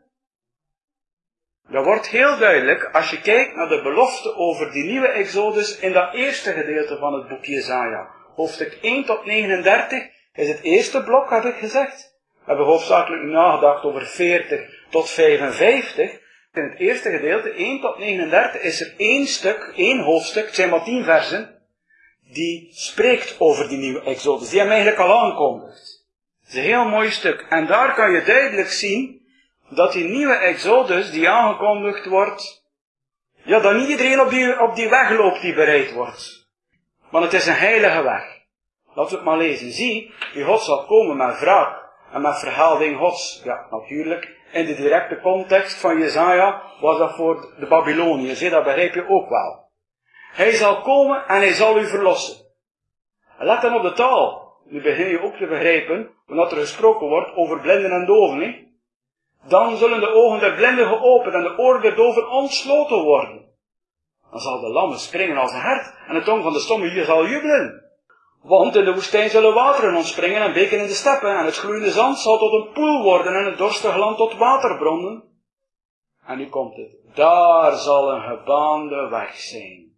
Dat wordt heel duidelijk als je kijkt naar de belofte over die nieuwe Exodus in dat eerste gedeelte van het boek Jesaja. Hoofdstuk 1 tot 39 is het eerste blok, heb ik gezegd. We hebben hoofdzakelijk nagedacht over 40 tot 55. In het eerste gedeelte, 1 tot 39, is er één hoofdstuk, het zijn maar 10 versen, die spreekt over die nieuwe Exodus, die hem eigenlijk al aankondigt. Het is een heel mooi stuk. En daar kan je duidelijk zien dat die nieuwe Exodus die aangekondigd wordt, ja, dat niet iedereen op die weg loopt die bereid wordt. Want het is een heilige weg. Laten we het maar lezen. Zie, die God zal komen met wraak en met vergelding Gods. Ja, natuurlijk. In de directe context van Jesaja was dat voor de Babyloniërs. Dat begrijp je ook wel. Hij zal komen en hij zal u verlossen. Let dan op de taal. Nu begin je ook te begrijpen, omdat er gesproken wordt over blinden en doven. Hè? Dan zullen de ogen der blinden geopend en de oren der doven ontsloten worden. Dan zal de lammen springen als een hert en de tong van de stomme zal jubelen. Want in de woestijn zullen wateren ontspringen en beken in de steppen en het gloeiende zand zal tot een poel worden en het dorstige land tot waterbronnen. En nu komt het. Daar zal een gebaande weg zijn,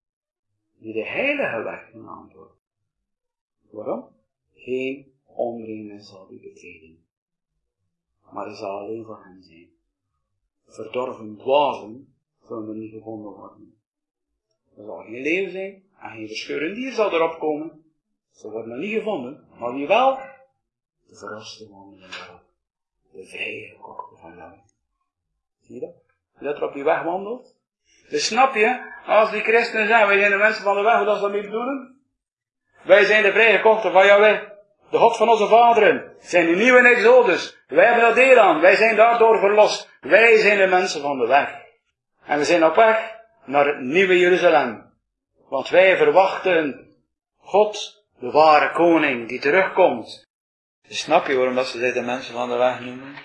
die de heilige weg genaamd wordt. Waarom? Geen onreine zal die betreden, maar er zal alleen voor hen zijn. Verdorven dwazen zullen er niet gevonden worden. Er zal geen leeuw zijn en geen verscheurend dier zal erop komen. Ze worden er niet gevonden, maar wie wel? De verraste wandelen daarop. De vrije kochten van jou. Zie je dat? Dat er op die weg wandelt. Dus snap je, als die christenen zijn, wij zijn de mensen van de weg, wat dat ze daarmee bedoelen? Wij zijn de vrije kochten van Yahweh. De God van onze vaderen. Zijn de nieuwe Exodus. Wij hebben daar deel aan. Wij zijn daardoor verlost. Wij zijn de mensen van de weg. En we zijn op weg naar het nieuwe Jeruzalem. Want wij verwachten God, de ware koning, die terugkomt. Dus snap je waarom dat ze de mensen van de weg noemen?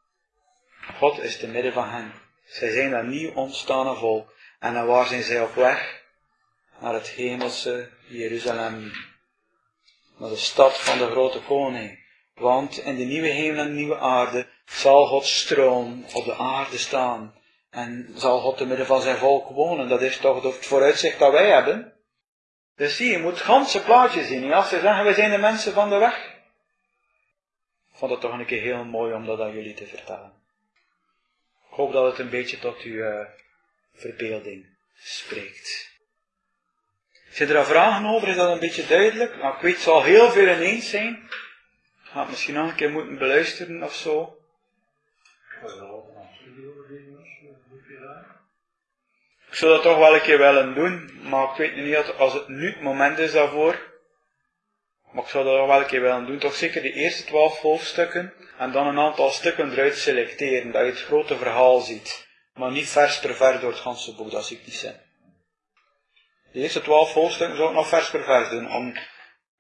God is te midden van hen. Zij zijn dat nieuw ontstane volk. En dan waar zijn zij op weg? Naar het hemelse Jeruzalem. Naar de stad van de grote koning. Want in de nieuwe hemel en de nieuwe aarde zal Gods troon op de aarde staan. En zal God te midden van zijn volk wonen. Dat is toch het vooruitzicht dat wij hebben. Dus zie, je moet het ganse plaatje zien. Als ze zeggen, wij zijn de mensen van de weg. Ik vond het toch een keer heel mooi om dat aan jullie te vertellen. Ik hoop dat het een beetje tot uw verbeelding spreekt. Zijn er al vragen over? Is dat een beetje duidelijk? Nou, ik weet, het zal heel veel ineens zijn. Ik ga het misschien nog een keer moeten beluisteren of zo. Ik zou dat toch wel een keer willen doen, maar ik weet niet als het nu het moment is daarvoor. Maar ik zou dat wel een keer willen doen. Toch zeker de eerste 12 hoofdstukken. En dan een aantal stukken eruit selecteren. Dat je het grote verhaal ziet. Maar niet vers per vers door het ganse boek. Dat zie ik niet zin. De eerste 12 hoofdstukken zou ik nog vers per vers doen. Om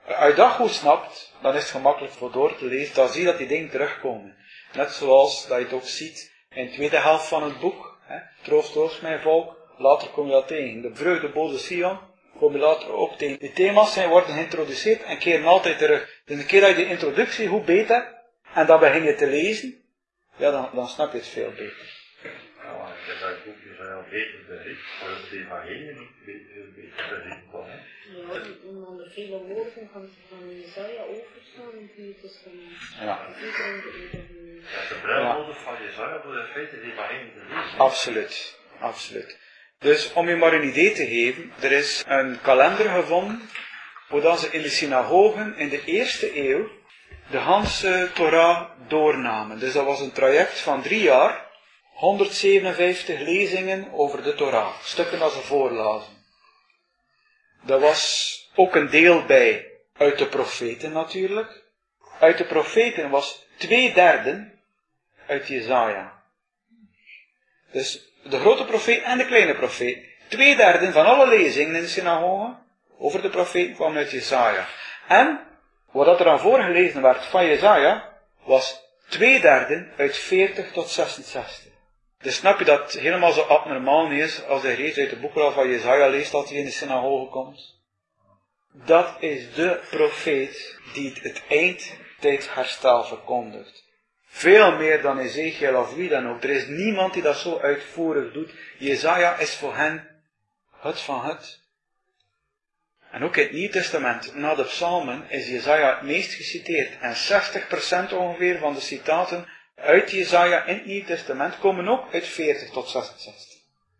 Als je dat goed snapt, dan is het gemakkelijk voor door te lezen. Dan zie je dat die dingen terugkomen. Net zoals dat je het ook ziet in de tweede helft van het boek. Troost, troost mijn volk. Later kom je dat tegen. De vreugdebode Sion kom je later ook tegen. Die thema's worden geïntroduceerd en keren altijd terug. Dus een keer dat je de introductie goed beter en dan begin je te lezen, ja, dan snap je het veel beter. Ja, ik heb dat boekje zo heel beter bericht, voor het evangelie beter bericht kwam. Ja, en dan de vele woorden van Jesaja overstaan in het Nieuwe Testament. Ja. Dat is de bruilwoorden van Jesaja door in feite het evangelie te lezen. Absoluut, absoluut. Dus om je maar een idee te geven, er is een kalender gevonden, hoe dat ze in de synagogen in de eerste eeuw de Hanse Torah doornamen. Dus dat was een traject van 3 jaar, 157 lezingen over de Torah, stukken dat ze voorlazen. Daar was ook een deel bij uit de profeten natuurlijk. Uit de profeten was 2/3 uit Jesaja. Dus de grote profeet en de kleine profeet. 2/3 van alle lezingen in de synagoge over de profeten kwam uit Jesaja. En wat er aan voorgelezen werd van Jesaja was 2/3 uit 40 tot 66. Dus snap je dat het helemaal zo abnormaal niet is als de reeds uit de boekrol van Jesaja leest dat hij in de synagoge komt? Dat is de profeet die het eindtijdsherstel verkondigt. Veel meer dan Ezekiel of wie dan ook. Er is niemand die dat zo uitvoerig doet. Jesaja is voor hen het van het. En ook in het Nieuw Testament, na de psalmen, is Jesaja het meest geciteerd. En 60% ongeveer van de citaten uit Jesaja in het Nieuw Testament komen ook uit 40 tot 66.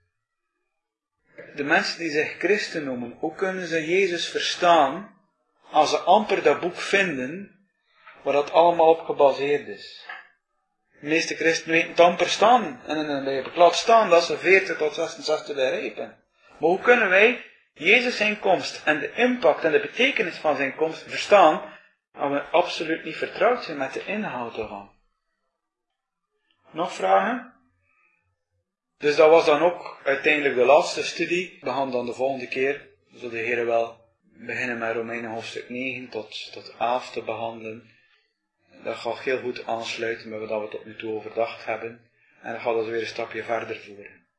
De mensen die zich christen noemen, hoe kunnen ze Jezus verstaan als ze amper dat boek vinden waar dat allemaal op gebaseerd is? De meeste christenen weten het amper staan in een Bijbel. Laat staan dat ze 40 tot 66 begrijpen. Maar hoe kunnen wij Jezus zijn komst en de impact en de betekenis van zijn komst verstaan als we absoluut niet vertrouwd zijn met de inhoud ervan? Nog vragen? Dus dat was dan ook uiteindelijk de laatste studie. We gaan dan de volgende keer, zo de heren wel, beginnen met Romeinen hoofdstuk 9 tot 11 te behandelen. Dat gaat heel goed aansluiten met wat we tot nu toe overdacht hebben. En dan gaat het weer een stapje verder voeren.